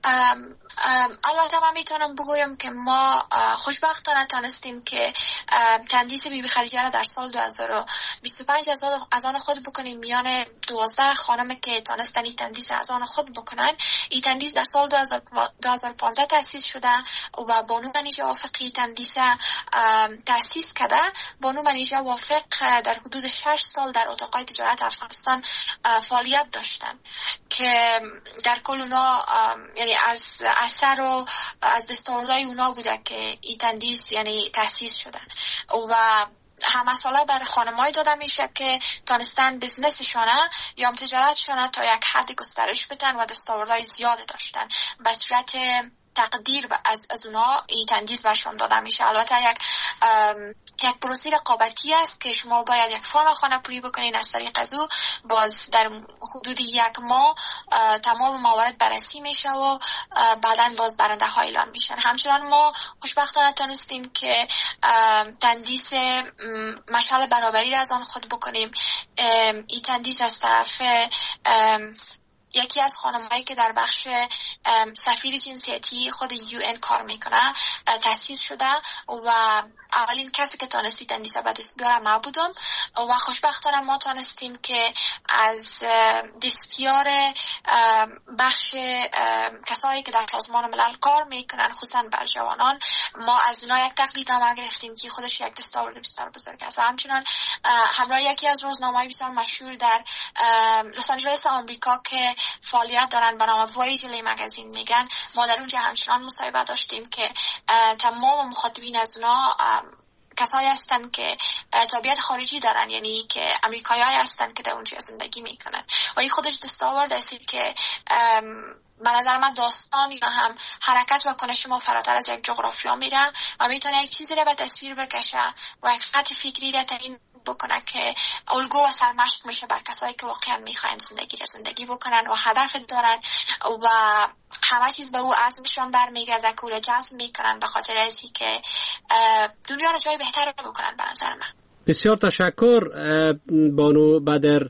البته من میتونم بگویم که ما خوشبختانه تانستیم که تندیس بی بی خدیجه را در سال دو هزار و بیست و پنج از آن خود بکنیم. میان دوازده خانم که تانستن این تندیس از آن خود بکنن، این تندیس در سال دو هزار و پانزده تأسیس شده و بانو منیژه وافقی تندیس تأسیس کرده. بانو منیژه وافق در حدود شش سال در اتاقای تجارت افغانستان فعالیت داشتن که در کل اونا یعنی از اثر و از دستاوردهای اونا بوده که این تندیس یعنی تأسیس شده. و همه ساله بر خانم‌های داده میشه که تانستن بزنسشانه یا تجارتشانه تا یک حد گسترش بدن و دستاوردهای زیاد داشتن. به صورت تقدیر از از اونا این تندیس برشان داده میشه. البته یک یک پروسه رقابتی است که شما باید یک فرم خانه پوری بکنین. از طریق از او باز در حدود یک ماه تمام موارد بررسی میشه و بعداً باز برنده ها اعلام میشن. همچنان ما خوشبختانه تونستیم که تندیس مشعل برابری را از آن خود بکنیم. این تندیس از طرف یکی از خانم‌هایی که در بخش سفیر جنسیتی خود یو ان کار میکنه تأسیس شده و اولین کسی که تانستی تندیس به دست بیاره ما بودم و خوشبختانه ما تانستیم که از دستیار بخش کسایی که در سازمان ملل کار میکنن خصوصا بر جوانان، ما از اونها یک تقدیرنامه گرفتیم که خودش یک دستاورد بسیار بزرگ است. و همچنان همراه یکی از روزنامه‌های بسیار مشهور در لس آنجلس آمریکا که فعالیت دارن به نام وایجلی مگزین میگن، ما در اونجا همچنان مصاحبه داشتیم که تمام مخاطبین از اونها کسایی هستن که تابعیت خارجی دارن، یعنی که امریکایی‌ها هستن که در اونجا زندگی میکنن. و این خودش دستاورد است که به نظر من داستان یا هم حرکت و کنش ما فراتر از یک جغرافیا میره و میتونه یک چیزی رو به تصویر بکشه و یک خط فکری رو تعیین بکنه که الگو و سرمشق میشه بر کسایی که واقعا میخواین زندگی رو زندگی بکنن و هدف دارن و همه چیز به او عزمشان برمیگرده که او رو جذب میکنن به خاطر ازی که دنیا رو جای بهتر بکنن. به نظر من بسیار تشکر بانو بدر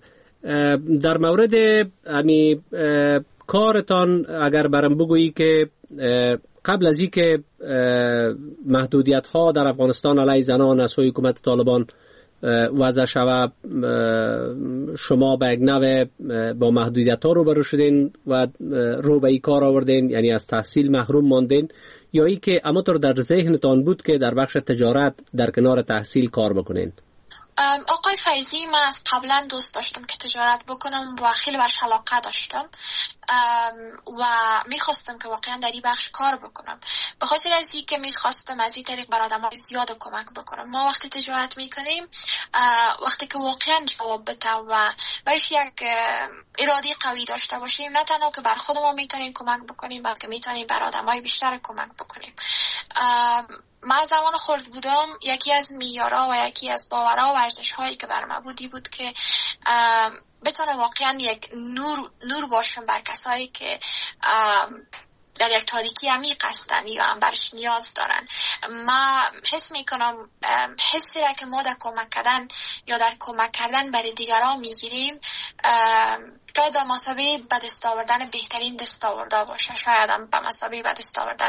در مورد امی کارتان اگر برام بگویی که قبل از اینکه محدودیت ها در افغانستان علیه زنان از سوی حکومت طالبان وضع شود، شما به یک نوع با محدودیت ها روبرو شدین و رو به این کار آوردین، یعنی از تحصیل محروم ماندین، یا ای که همانطور در ذهنتان بود که در بخش تجارت در کنار تحصیل کار بکنین؟ آقای فیضی، من از قبلا دوست داشتم که تجارت بکنم و خیلی برش علاقه داشتم و میخواستم که واقعا در این بخش کار بکنم، به خاطر از این که میخواستم از این طریق بر آدمای زیاد کمک بکنم. ما وقتی تجارت میکنیم، وقتی که واقعا جواب بده و برش یک اراده قوی داشته باشیم، نه تنها که بر خودمون میتونیم کمک بکنیم بلکه میتونیم بر آدمای بیشتر کمک بکنیم. من زمان خرد بودم، یکی از میارا و یکی از باورها و ارزش هایی که بر من بودی بود که بتونم واقعا یک نور نور باشم بر کسایی که در یک تاریکی عمیق هستن یا هم برش نیاز دارن. ما حس میکنم حسی را که ما در کمک کردن یا در کمک کردن برای دیگران میگیریم شاید به مثابه به دست آوردن بهترین دستاوردا باشه، شاید هم به مثابه به دست آوردن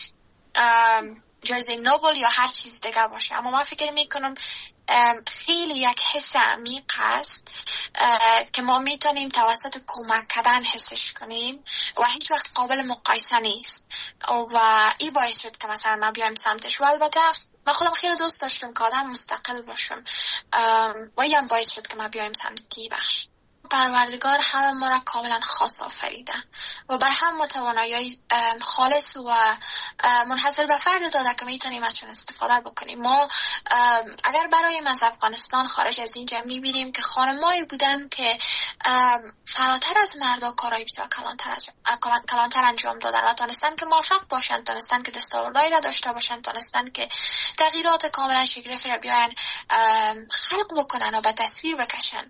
جایزه نوبل یا هر چیز دیگه باشه. اما من فکر میکنم خیلی یک حس عمیق هست که ما میتونیم توسط کمک کردن حسش کنیم و هیچ وقت قابل مقایسه نیست و این باعث شد که مثلا ما بیایم سمتش. و البته من خودم خیلی دوست داشتم که آدم مستقل باشم و این هم باعث شد که ما بیایم سمتی بخش. پروردگار همه ما را کاملا خاص آفریده و بر هم ما توانایی خالص و منحصر به فرد داده که میتونیم ازشون استفاده بکنیم. ما اگر برایم از افغانستان خارج از اینجا میبینیم که خانمایی بودن که فراتر از مردا کارهای بسیار کلانتر از کلانتر انجام دادن و تونستن که موفق باشن، تونستن که دستاوردهایی را داشته باشن، تونستن که تغییرات کاملا شگرفی را بیاین خلق بکنن و به تصویر بکشن.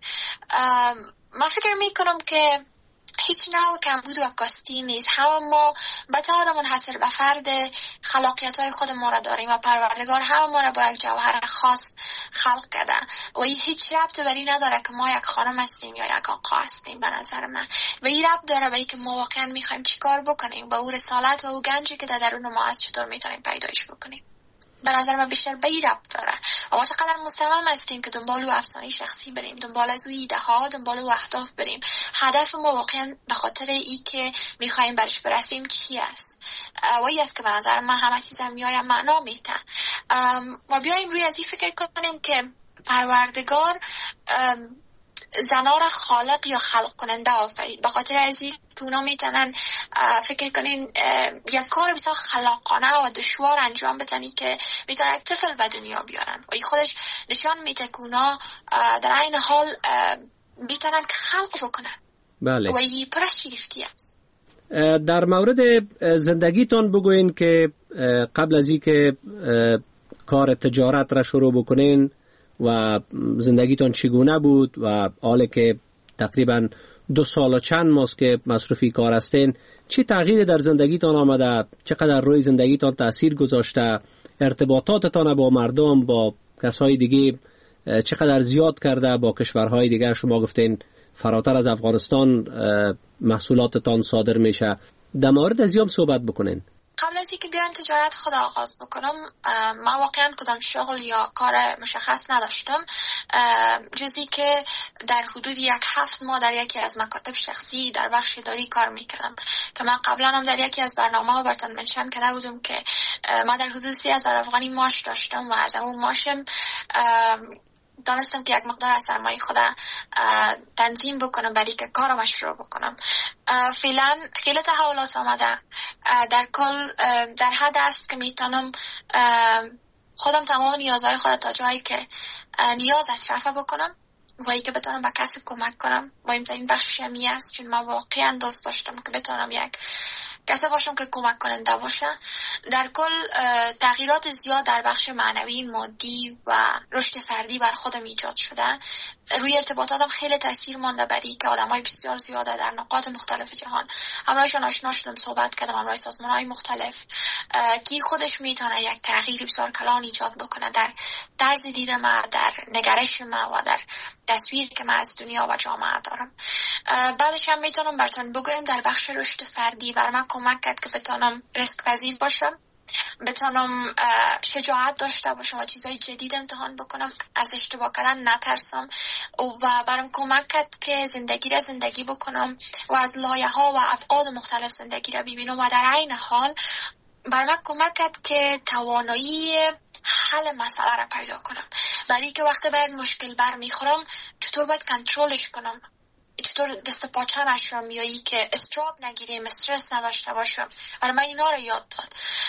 من فکر میکنم که هیچ نوع کمبود و کاستی نیست. همه ما به طور منحصر به فرد خلاقیت های خود ما را داریم و پروردگار همه ما را با یک جوهر خاص خلق کرده و این هیچ ربط بر این نداره که ما یک خانم هستیم یا یک آقا هستیم. به نظر من و این ربط داره به این که ما واقعا میخوایم چیکار بکنیم و او رسالت و او گنجی که در درون ما هست چطور میتونیم پیدایش بکنیم. به نظر من بیشتر به این ربط داره و ما چقدر مصمم هستیم که دنبال و افسانه شخصی بریم، دنبال از او ایده ها، دنبال و اهداف بریم. هدف ما واقعا به خاطر ای که میخوایم برش برسیم چی است و این است که به نظر من همه چیزم میایم معنا میده. ما بیایم روی از این فکر کنیم که پروردگار زنا را خالق یا خلق کننده آفرید، به خاطر از این که اونا میتونن فکر کنین یک کار بسیار خلاقانه و دشوار انجام بدن که میتونن یک طفل به دنیا بیارن و این خودش نشان میده که اونا در این حال میتونن که خلق بکنن. بله. و این پر از شگفتی است. در مورد زندگیتون بگوین که قبل از این که کار تجارت را شروع بکنین و زندگیتون چگونه بود و حالا که تقریبا دو سال و چند ماست که مصروفی کار هستین، چه تغییری در زندگیتان آمده؟ چقدر روی زندگیتان تأثیر گذاشته؟ ارتباطاتتان با مردم، با کسای دیگه چقدر زیاد کرده؟ با کشورهای دیگه شما گفتین فراتر از افغانستان محصولاتتان صادر میشه. در مورد از این صحبت بکنین. قبل از اینکه بیایم تجارت خود آغاز بکنم، من واقعا کدام شغل یا کار مشخص نداشتم جزی که در حدود یک هفت ماه در یکی از مکاتب شخصی در بخش اداری کار میکردم که من قبلا هم در یکی از برنامه ها براتون منشن کرده بودم که من در حدود سی هزار افغانی معاش داشتم و از اون معاشم دانستم که یک مقدار از سرمایه خودم تنظیم بکنم برای که کارم شروع بکنم. فعلا خیلی تحولات آمده. در کل در حد است که میتونم خودم تمام نیازهای خودم تا جایی که نیاز است رفع بکنم و ای که بتونم به کسی کمک کنم. مهمترین بخشش همی است چون من واقعا دوست داشتم که بتونم یک کسی باشم که کمک کننده باشه. در کل تغییرات زیاد در بخش معنوی، مادی و رشد فردی بر خودم ایجاد شده. روی ارتباطاتم خیلی تاثیر مانده، برای که آدمای بسیار زیاده در نقاط مختلف جهان همراهشون آشنا شدم، صحبت کردم، همراه سازمان‌های مختلف که خودش میتونه یک تغییر بسیار کلان ایجاد بکنه در طرز دید من، در نگرش من و در تصویری که من از دنیا و جامعه دارم. بعدش هم میتونم براتون بگویم در بخش رشد فردی بر من کمک کرد که بتونم ریسک پذیر باشم، بتونم شجاعت داشته باشم و چیزای جدید امتحان بکنم، از اشتباه کردن نترسم و برام کمک کرد که زندگی را زندگی بکنم و از لایه‌ها و ابعاد مختلف زندگی را ببینم و در عین حال برام کمک کرد که توانایی حل مسئله را پیدا کنم، برای که وقتی به یک مشکل برمیخورم چطور باید کنترلش کنم، چطور دست پاچه نشم یا ای که استراب نگیریم، استرس نداشته باشم. برای من اینا رو یاد داد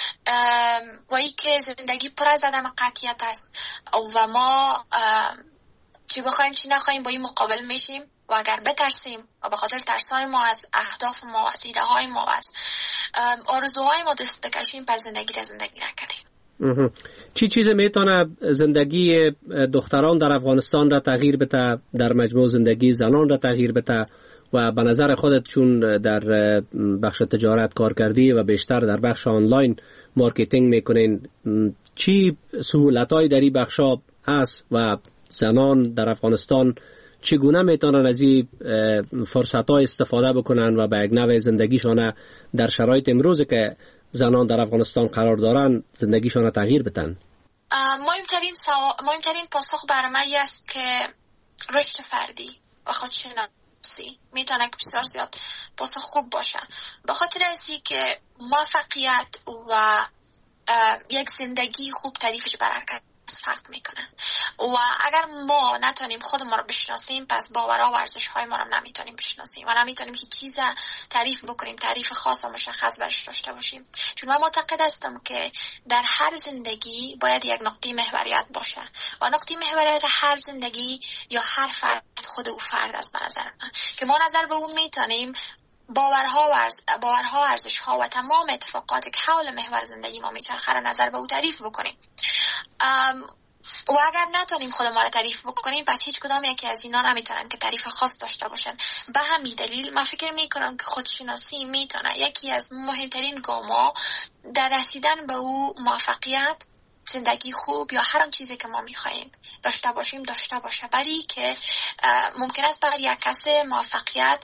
و ای که زندگی پر از عدم قطعیت است و ما چی بخوایم چی نخوایم با این مقابل میشیم و اگر بترسیم و به خاطر ترسای ما از اهداف ما، از ایده های ما، از آرزوهای ما دست بکشیم، پس زندگی را زندگی نکنیم. چی چیز میتونه زندگی دختران در افغانستان را تغییر بده، در مجموع زندگی زنان را تغییر بده و به نظر خودت چون در بخش تجارت کار کردی و بیشتر در بخش آنلاین مارکتینگ میکنین، چی سهولت‌های در این بخشا هست و زنان در افغانستان چگونه میتونن از این فرصت‌ها استفاده بکنن و به یک نوع زندگیشان در شرایط امروزی که زنان در افغانستان قرار دارن زندگیشان تغییر بدن؟ مهمترین سوا... مهمترین پاسخ برای من است که رشد فردی و خودشناسی میتونه که بسیار زیاد پاسخ خوب باشه، به خاطر اینکه که موفقیت و یک زندگی خوب تعریفش بر هر کس فرق میکنه و اگر ما نتونیم خود ما رو بشناسیم، پس باورها و ارزش‌های ما رو نمیتونیم بشناسیم و نمیتونیم هیچ چیز تعریف بکنیم، تعریف خاص و مشخص برش داشته باشیم. چون من معتقد هستم که در هر زندگی باید یک نقطه محوریت باشه و نقطه محوریت هر زندگی یا هر فرد خود او فرد است. به نظر من که ما نظر به اون میتونیم باورها و ارز... باورها، ارزش‌ها و تمام اتفاقاتی که حول محور زندگی ما میچرخه را نظر به او تعریف بکنیم. ام... و اگر نتونیم خود ما را تعریف بکنیم، پس هیچ کدام یکی از اینا نمیتونن که تعریف خاص داشته باشن. به همین دلیل من فکر میکنم که خودشناسی میتونه یکی از مهمترین گام‌ها در رسیدن به او موفقیت، زندگی خوب یا هر آن چیزی که ما میخوایم داشته باشیم داشته باشه. برای که ممکن است برای یک کس موفقیت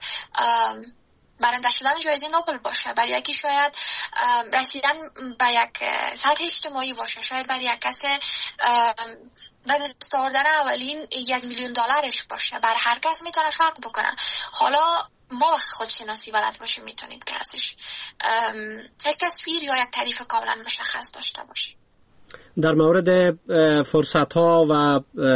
برنده شدن جایزه نوبل باشه، برای یکی شاید رسیدن به یک سطح اجتماعی باشه، شاید برای یک کس به دست آوردن اولین یک میلیون دلارش باشه. بر هر کس میتونه فرق بکنه. حالا ما وقت خودشناسی بلد باشیم میتونیم که ازش یک تصویر یا یک تعریف کاملا مشخص داشته باشیم. در مورد فرصت ها و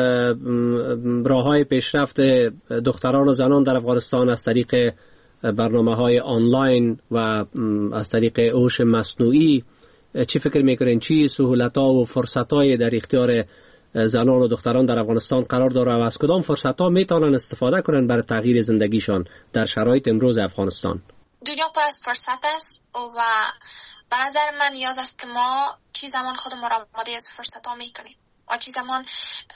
راه های پیشرفت دختران و زنان در افغانستان از طریق برنامه های آنلاین و از طریق هوش مصنوعی چی فکر میکنین؟ چی سهولت ها و فرصت های در اختیار زنان و دختران در افغانستان قرار داره و از کدام فرصت ها میتونن استفاده کنن برای تغییر زندگیشان در شرایط امروز افغانستان؟ دنیا پر از فرصت است و به نظر من نیاز است که ما چی زمان خود ما را آماده از فرصت ها میکنیم و چی زمان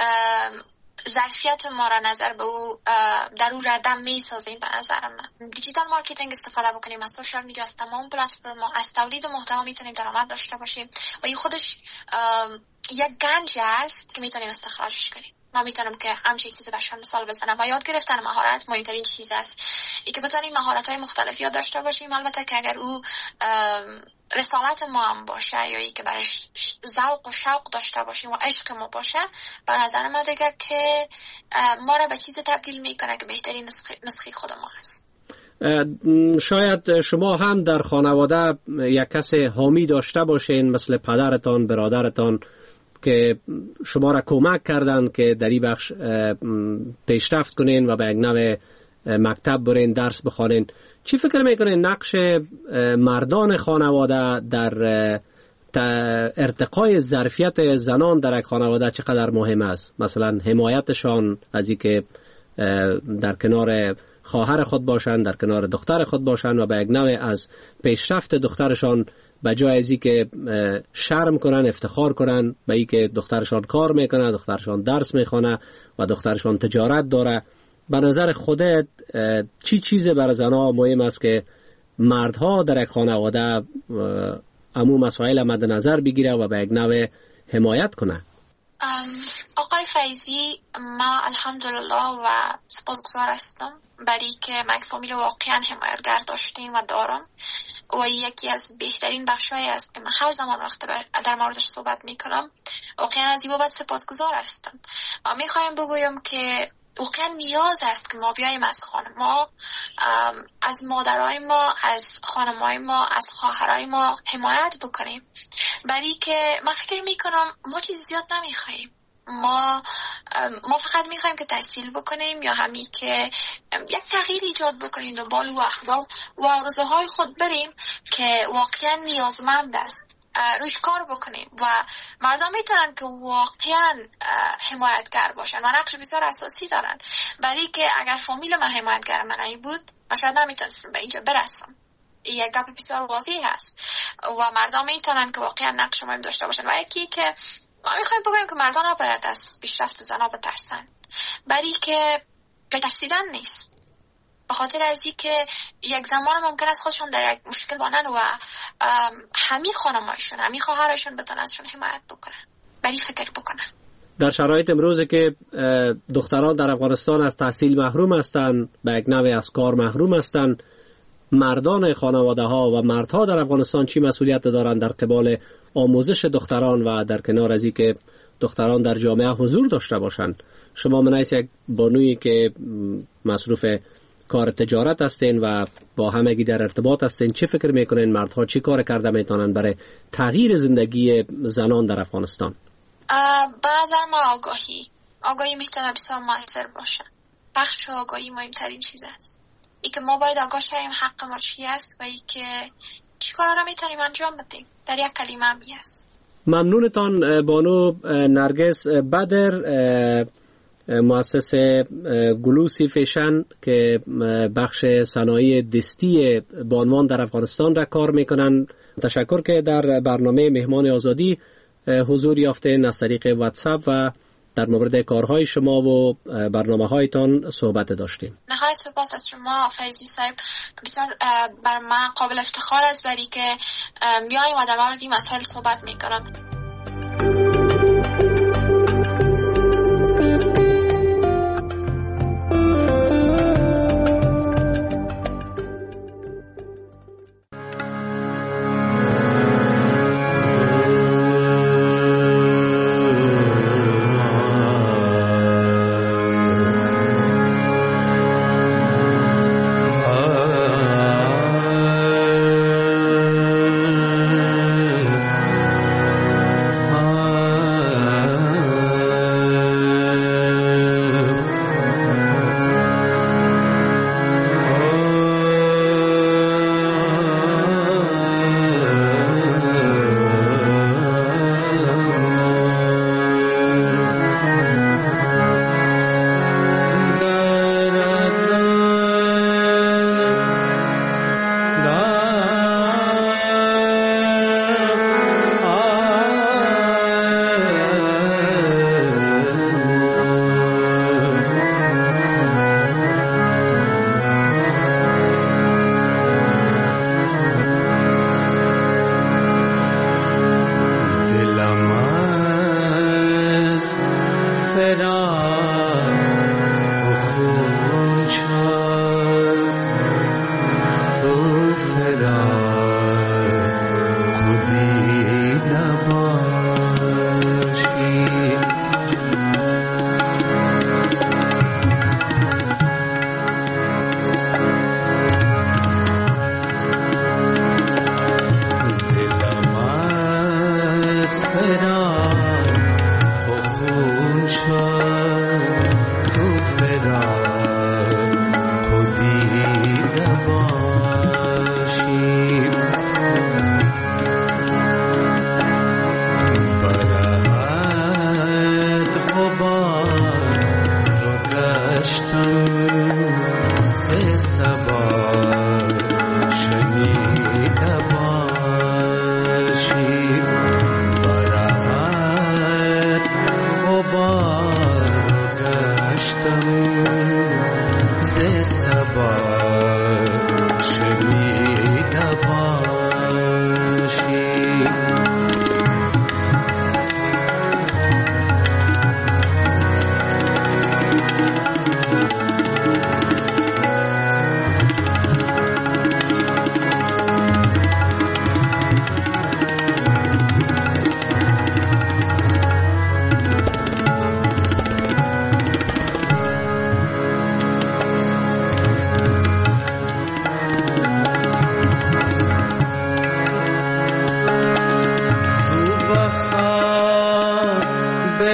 ظرفیت ما را نظر به او در او ردم میسازیم. به نظر من دیجیتال مارکتینگ استفاده بکنیم، از سوشال میدیا، از تمام پلتفرم‌ها، از تولید محتوا میتونیم درآمد داشته باشیم و این خودش یک گنج است که میتونیم استخراجش کنیم. من میتونم که همچین چیزی برشان مثال بزنم و یاد گرفتن مهارت مهمترین چیز است، ای که بتونیم مهارت‌های مختلف یاد داشته باشیم. البته که اگر او رسالت ما هم باشه یا ای که برش ذوق و شوق داشته باشیم و عشق ما باشه، به نظر من دیگه که ما را به چیز تبدیل میکنه که بهترین نسخه, نسخه خود ما هست. شاید شما هم در خانواده یک کس حامی داشته باشین مثل پدرتان، برادرتان که شما را کمک کردن که در این بخش پیشرفت کنین و به یک نوع مکتب برین، درس بخوانین. چی فکر میکنین نقش مردان خانواده در ارتقای ظرفیت زنان در یک خانواده چقدر مهم است؟ مثلا حمایتشان از اینکه در کنار خواهر خود باشند، در کنار دختر خود باشند و به یک نوع از پیشرفت دخترشان به جای ازی که شرم کنن، افتخار کنن به ای که دخترشان کار میکنه، دخترشان درس میخونه و دخترشان تجارت داره، به نظر خودت چی چیزی برای زنها مهم است که مردها در یک خانواده امو مسائل مد نظر بگیره و به یک نوع حمایت کنه؟ آقای فیضی، ما الحمدلله و سپاسگزار هستم برای که ما یک فامیل واقعا حمایتگر داشتیم و دارم و یکی از بهترین بخشایی است که من هر زمان وقت در موردش صحبت میکنم. واقعا از این بابت سپاسگزار هستم. میخوایم بگویم که واقعا نیاز است که ما بیاییم از خانم ما، از مادرای ما، از خانمای ما، از خواهرای ما حمایت بکنیم، برای که من فکر میکنم ما چیز زیاد نمیخوایم. ما ما فقط میخوایم که تحصیل بکنیم یا همی که یک تغییر ایجاد بکنیم دنبال و اهداف و آرزوهای خود بریم که واقعا نیازمند است، روش کار بکنیم و مردم میتونن که واقعا حمایتگر باشن و نقش بسیار اساسی دارن، برای که اگر فامیل من حمایتگر من ای بود من شاید نمیتونستم به اینجا برسم. یک گپ بسیار واضح هست و مردم میتونن که واقعا نقش مهم داشته باشن. و یکی که ما میخوایم بگویم که مردان نباید از پیشرفت زنها بترسن، برای که ترسیدن نیست، به خاطر از این که یک زمان ممکن است خودشون در یک مشکل بانن و همین خانمایشون، همین خواهرایشون بتونن ازشون حمایت بکنن، برای فکر بکنن. در شرایط امروزه که دختران در افغانستان از تحصیل محروم هستند، به یک نوع از کار محروم هستند، مردان خانواده ها و مردها در افغانستان چی مسئولیت دارند در قبال آموزش دختران و در کنار از این که دختران در جامعه حضور داشته باشند؟ شما منایس یک بانویی که مصروف کار تجارت هستین و با همگی در ارتباط هستین، چه فکر میکنین مردها چی کار کرده میتونن برای تغییر زندگی زنان در افغانستان؟ به نظر ما آگاهی آگاهی میتونه بسیار موثر باشه. بخش آگاهی مهمترین چیز است. ای که ما باید آگاه شویم حق ما چی است و ای که چی کارا را میتونیم انجام بدیم. در یک کلمه هم است. ممنونتان بانو نرگس بدر، مؤسس گلوسی فیشن که بخش صنایع دستی بانوان در افغانستان را کار میکنن. تشکر که در برنامه مهمان آزادی حضور یافتین از طریق واتساپ و در مورد کارهای شما و برنامه هایتان صحبت داشتیم. نهایت سپاس از شما فیضی صاحب، بسیار بر من قابل افتخار است برای که بیایم و در مورد این مسائل صحبت میکنم.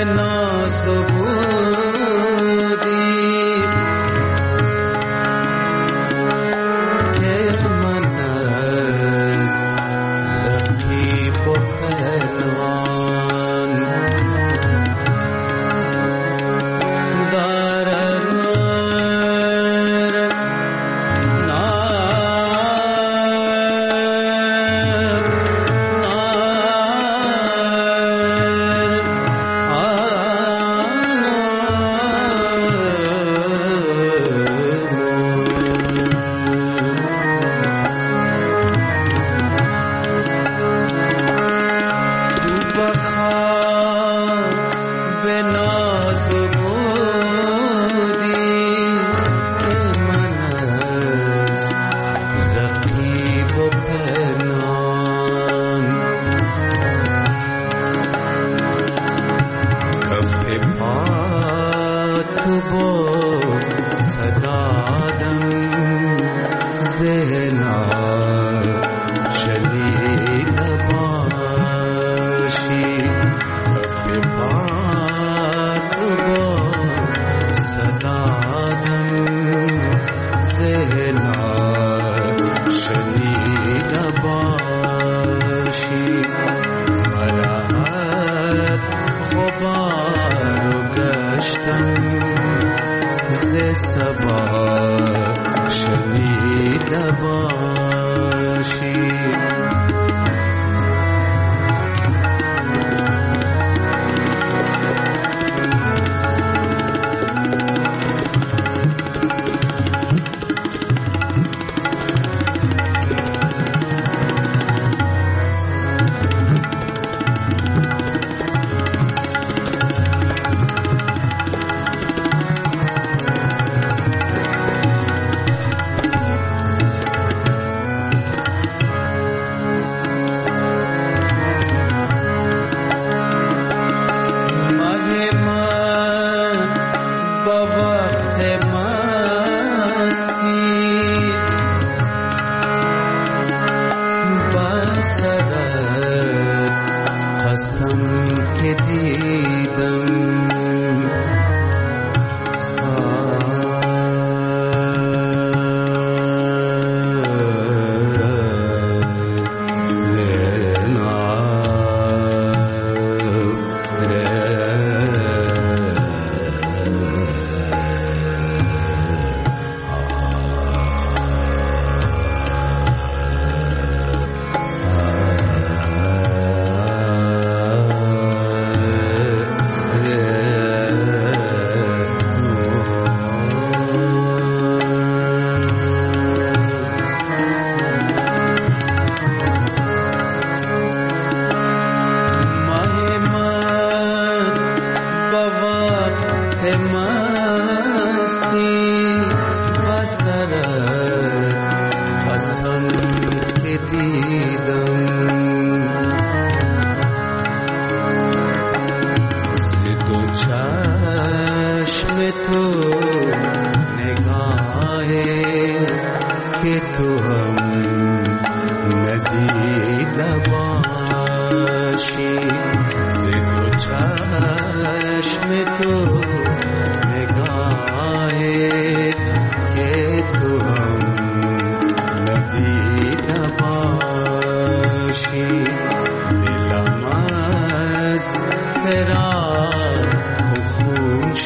ناز بودی که من از رقیب و پنهان دارم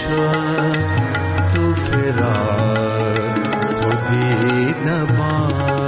فرار تو دید نبا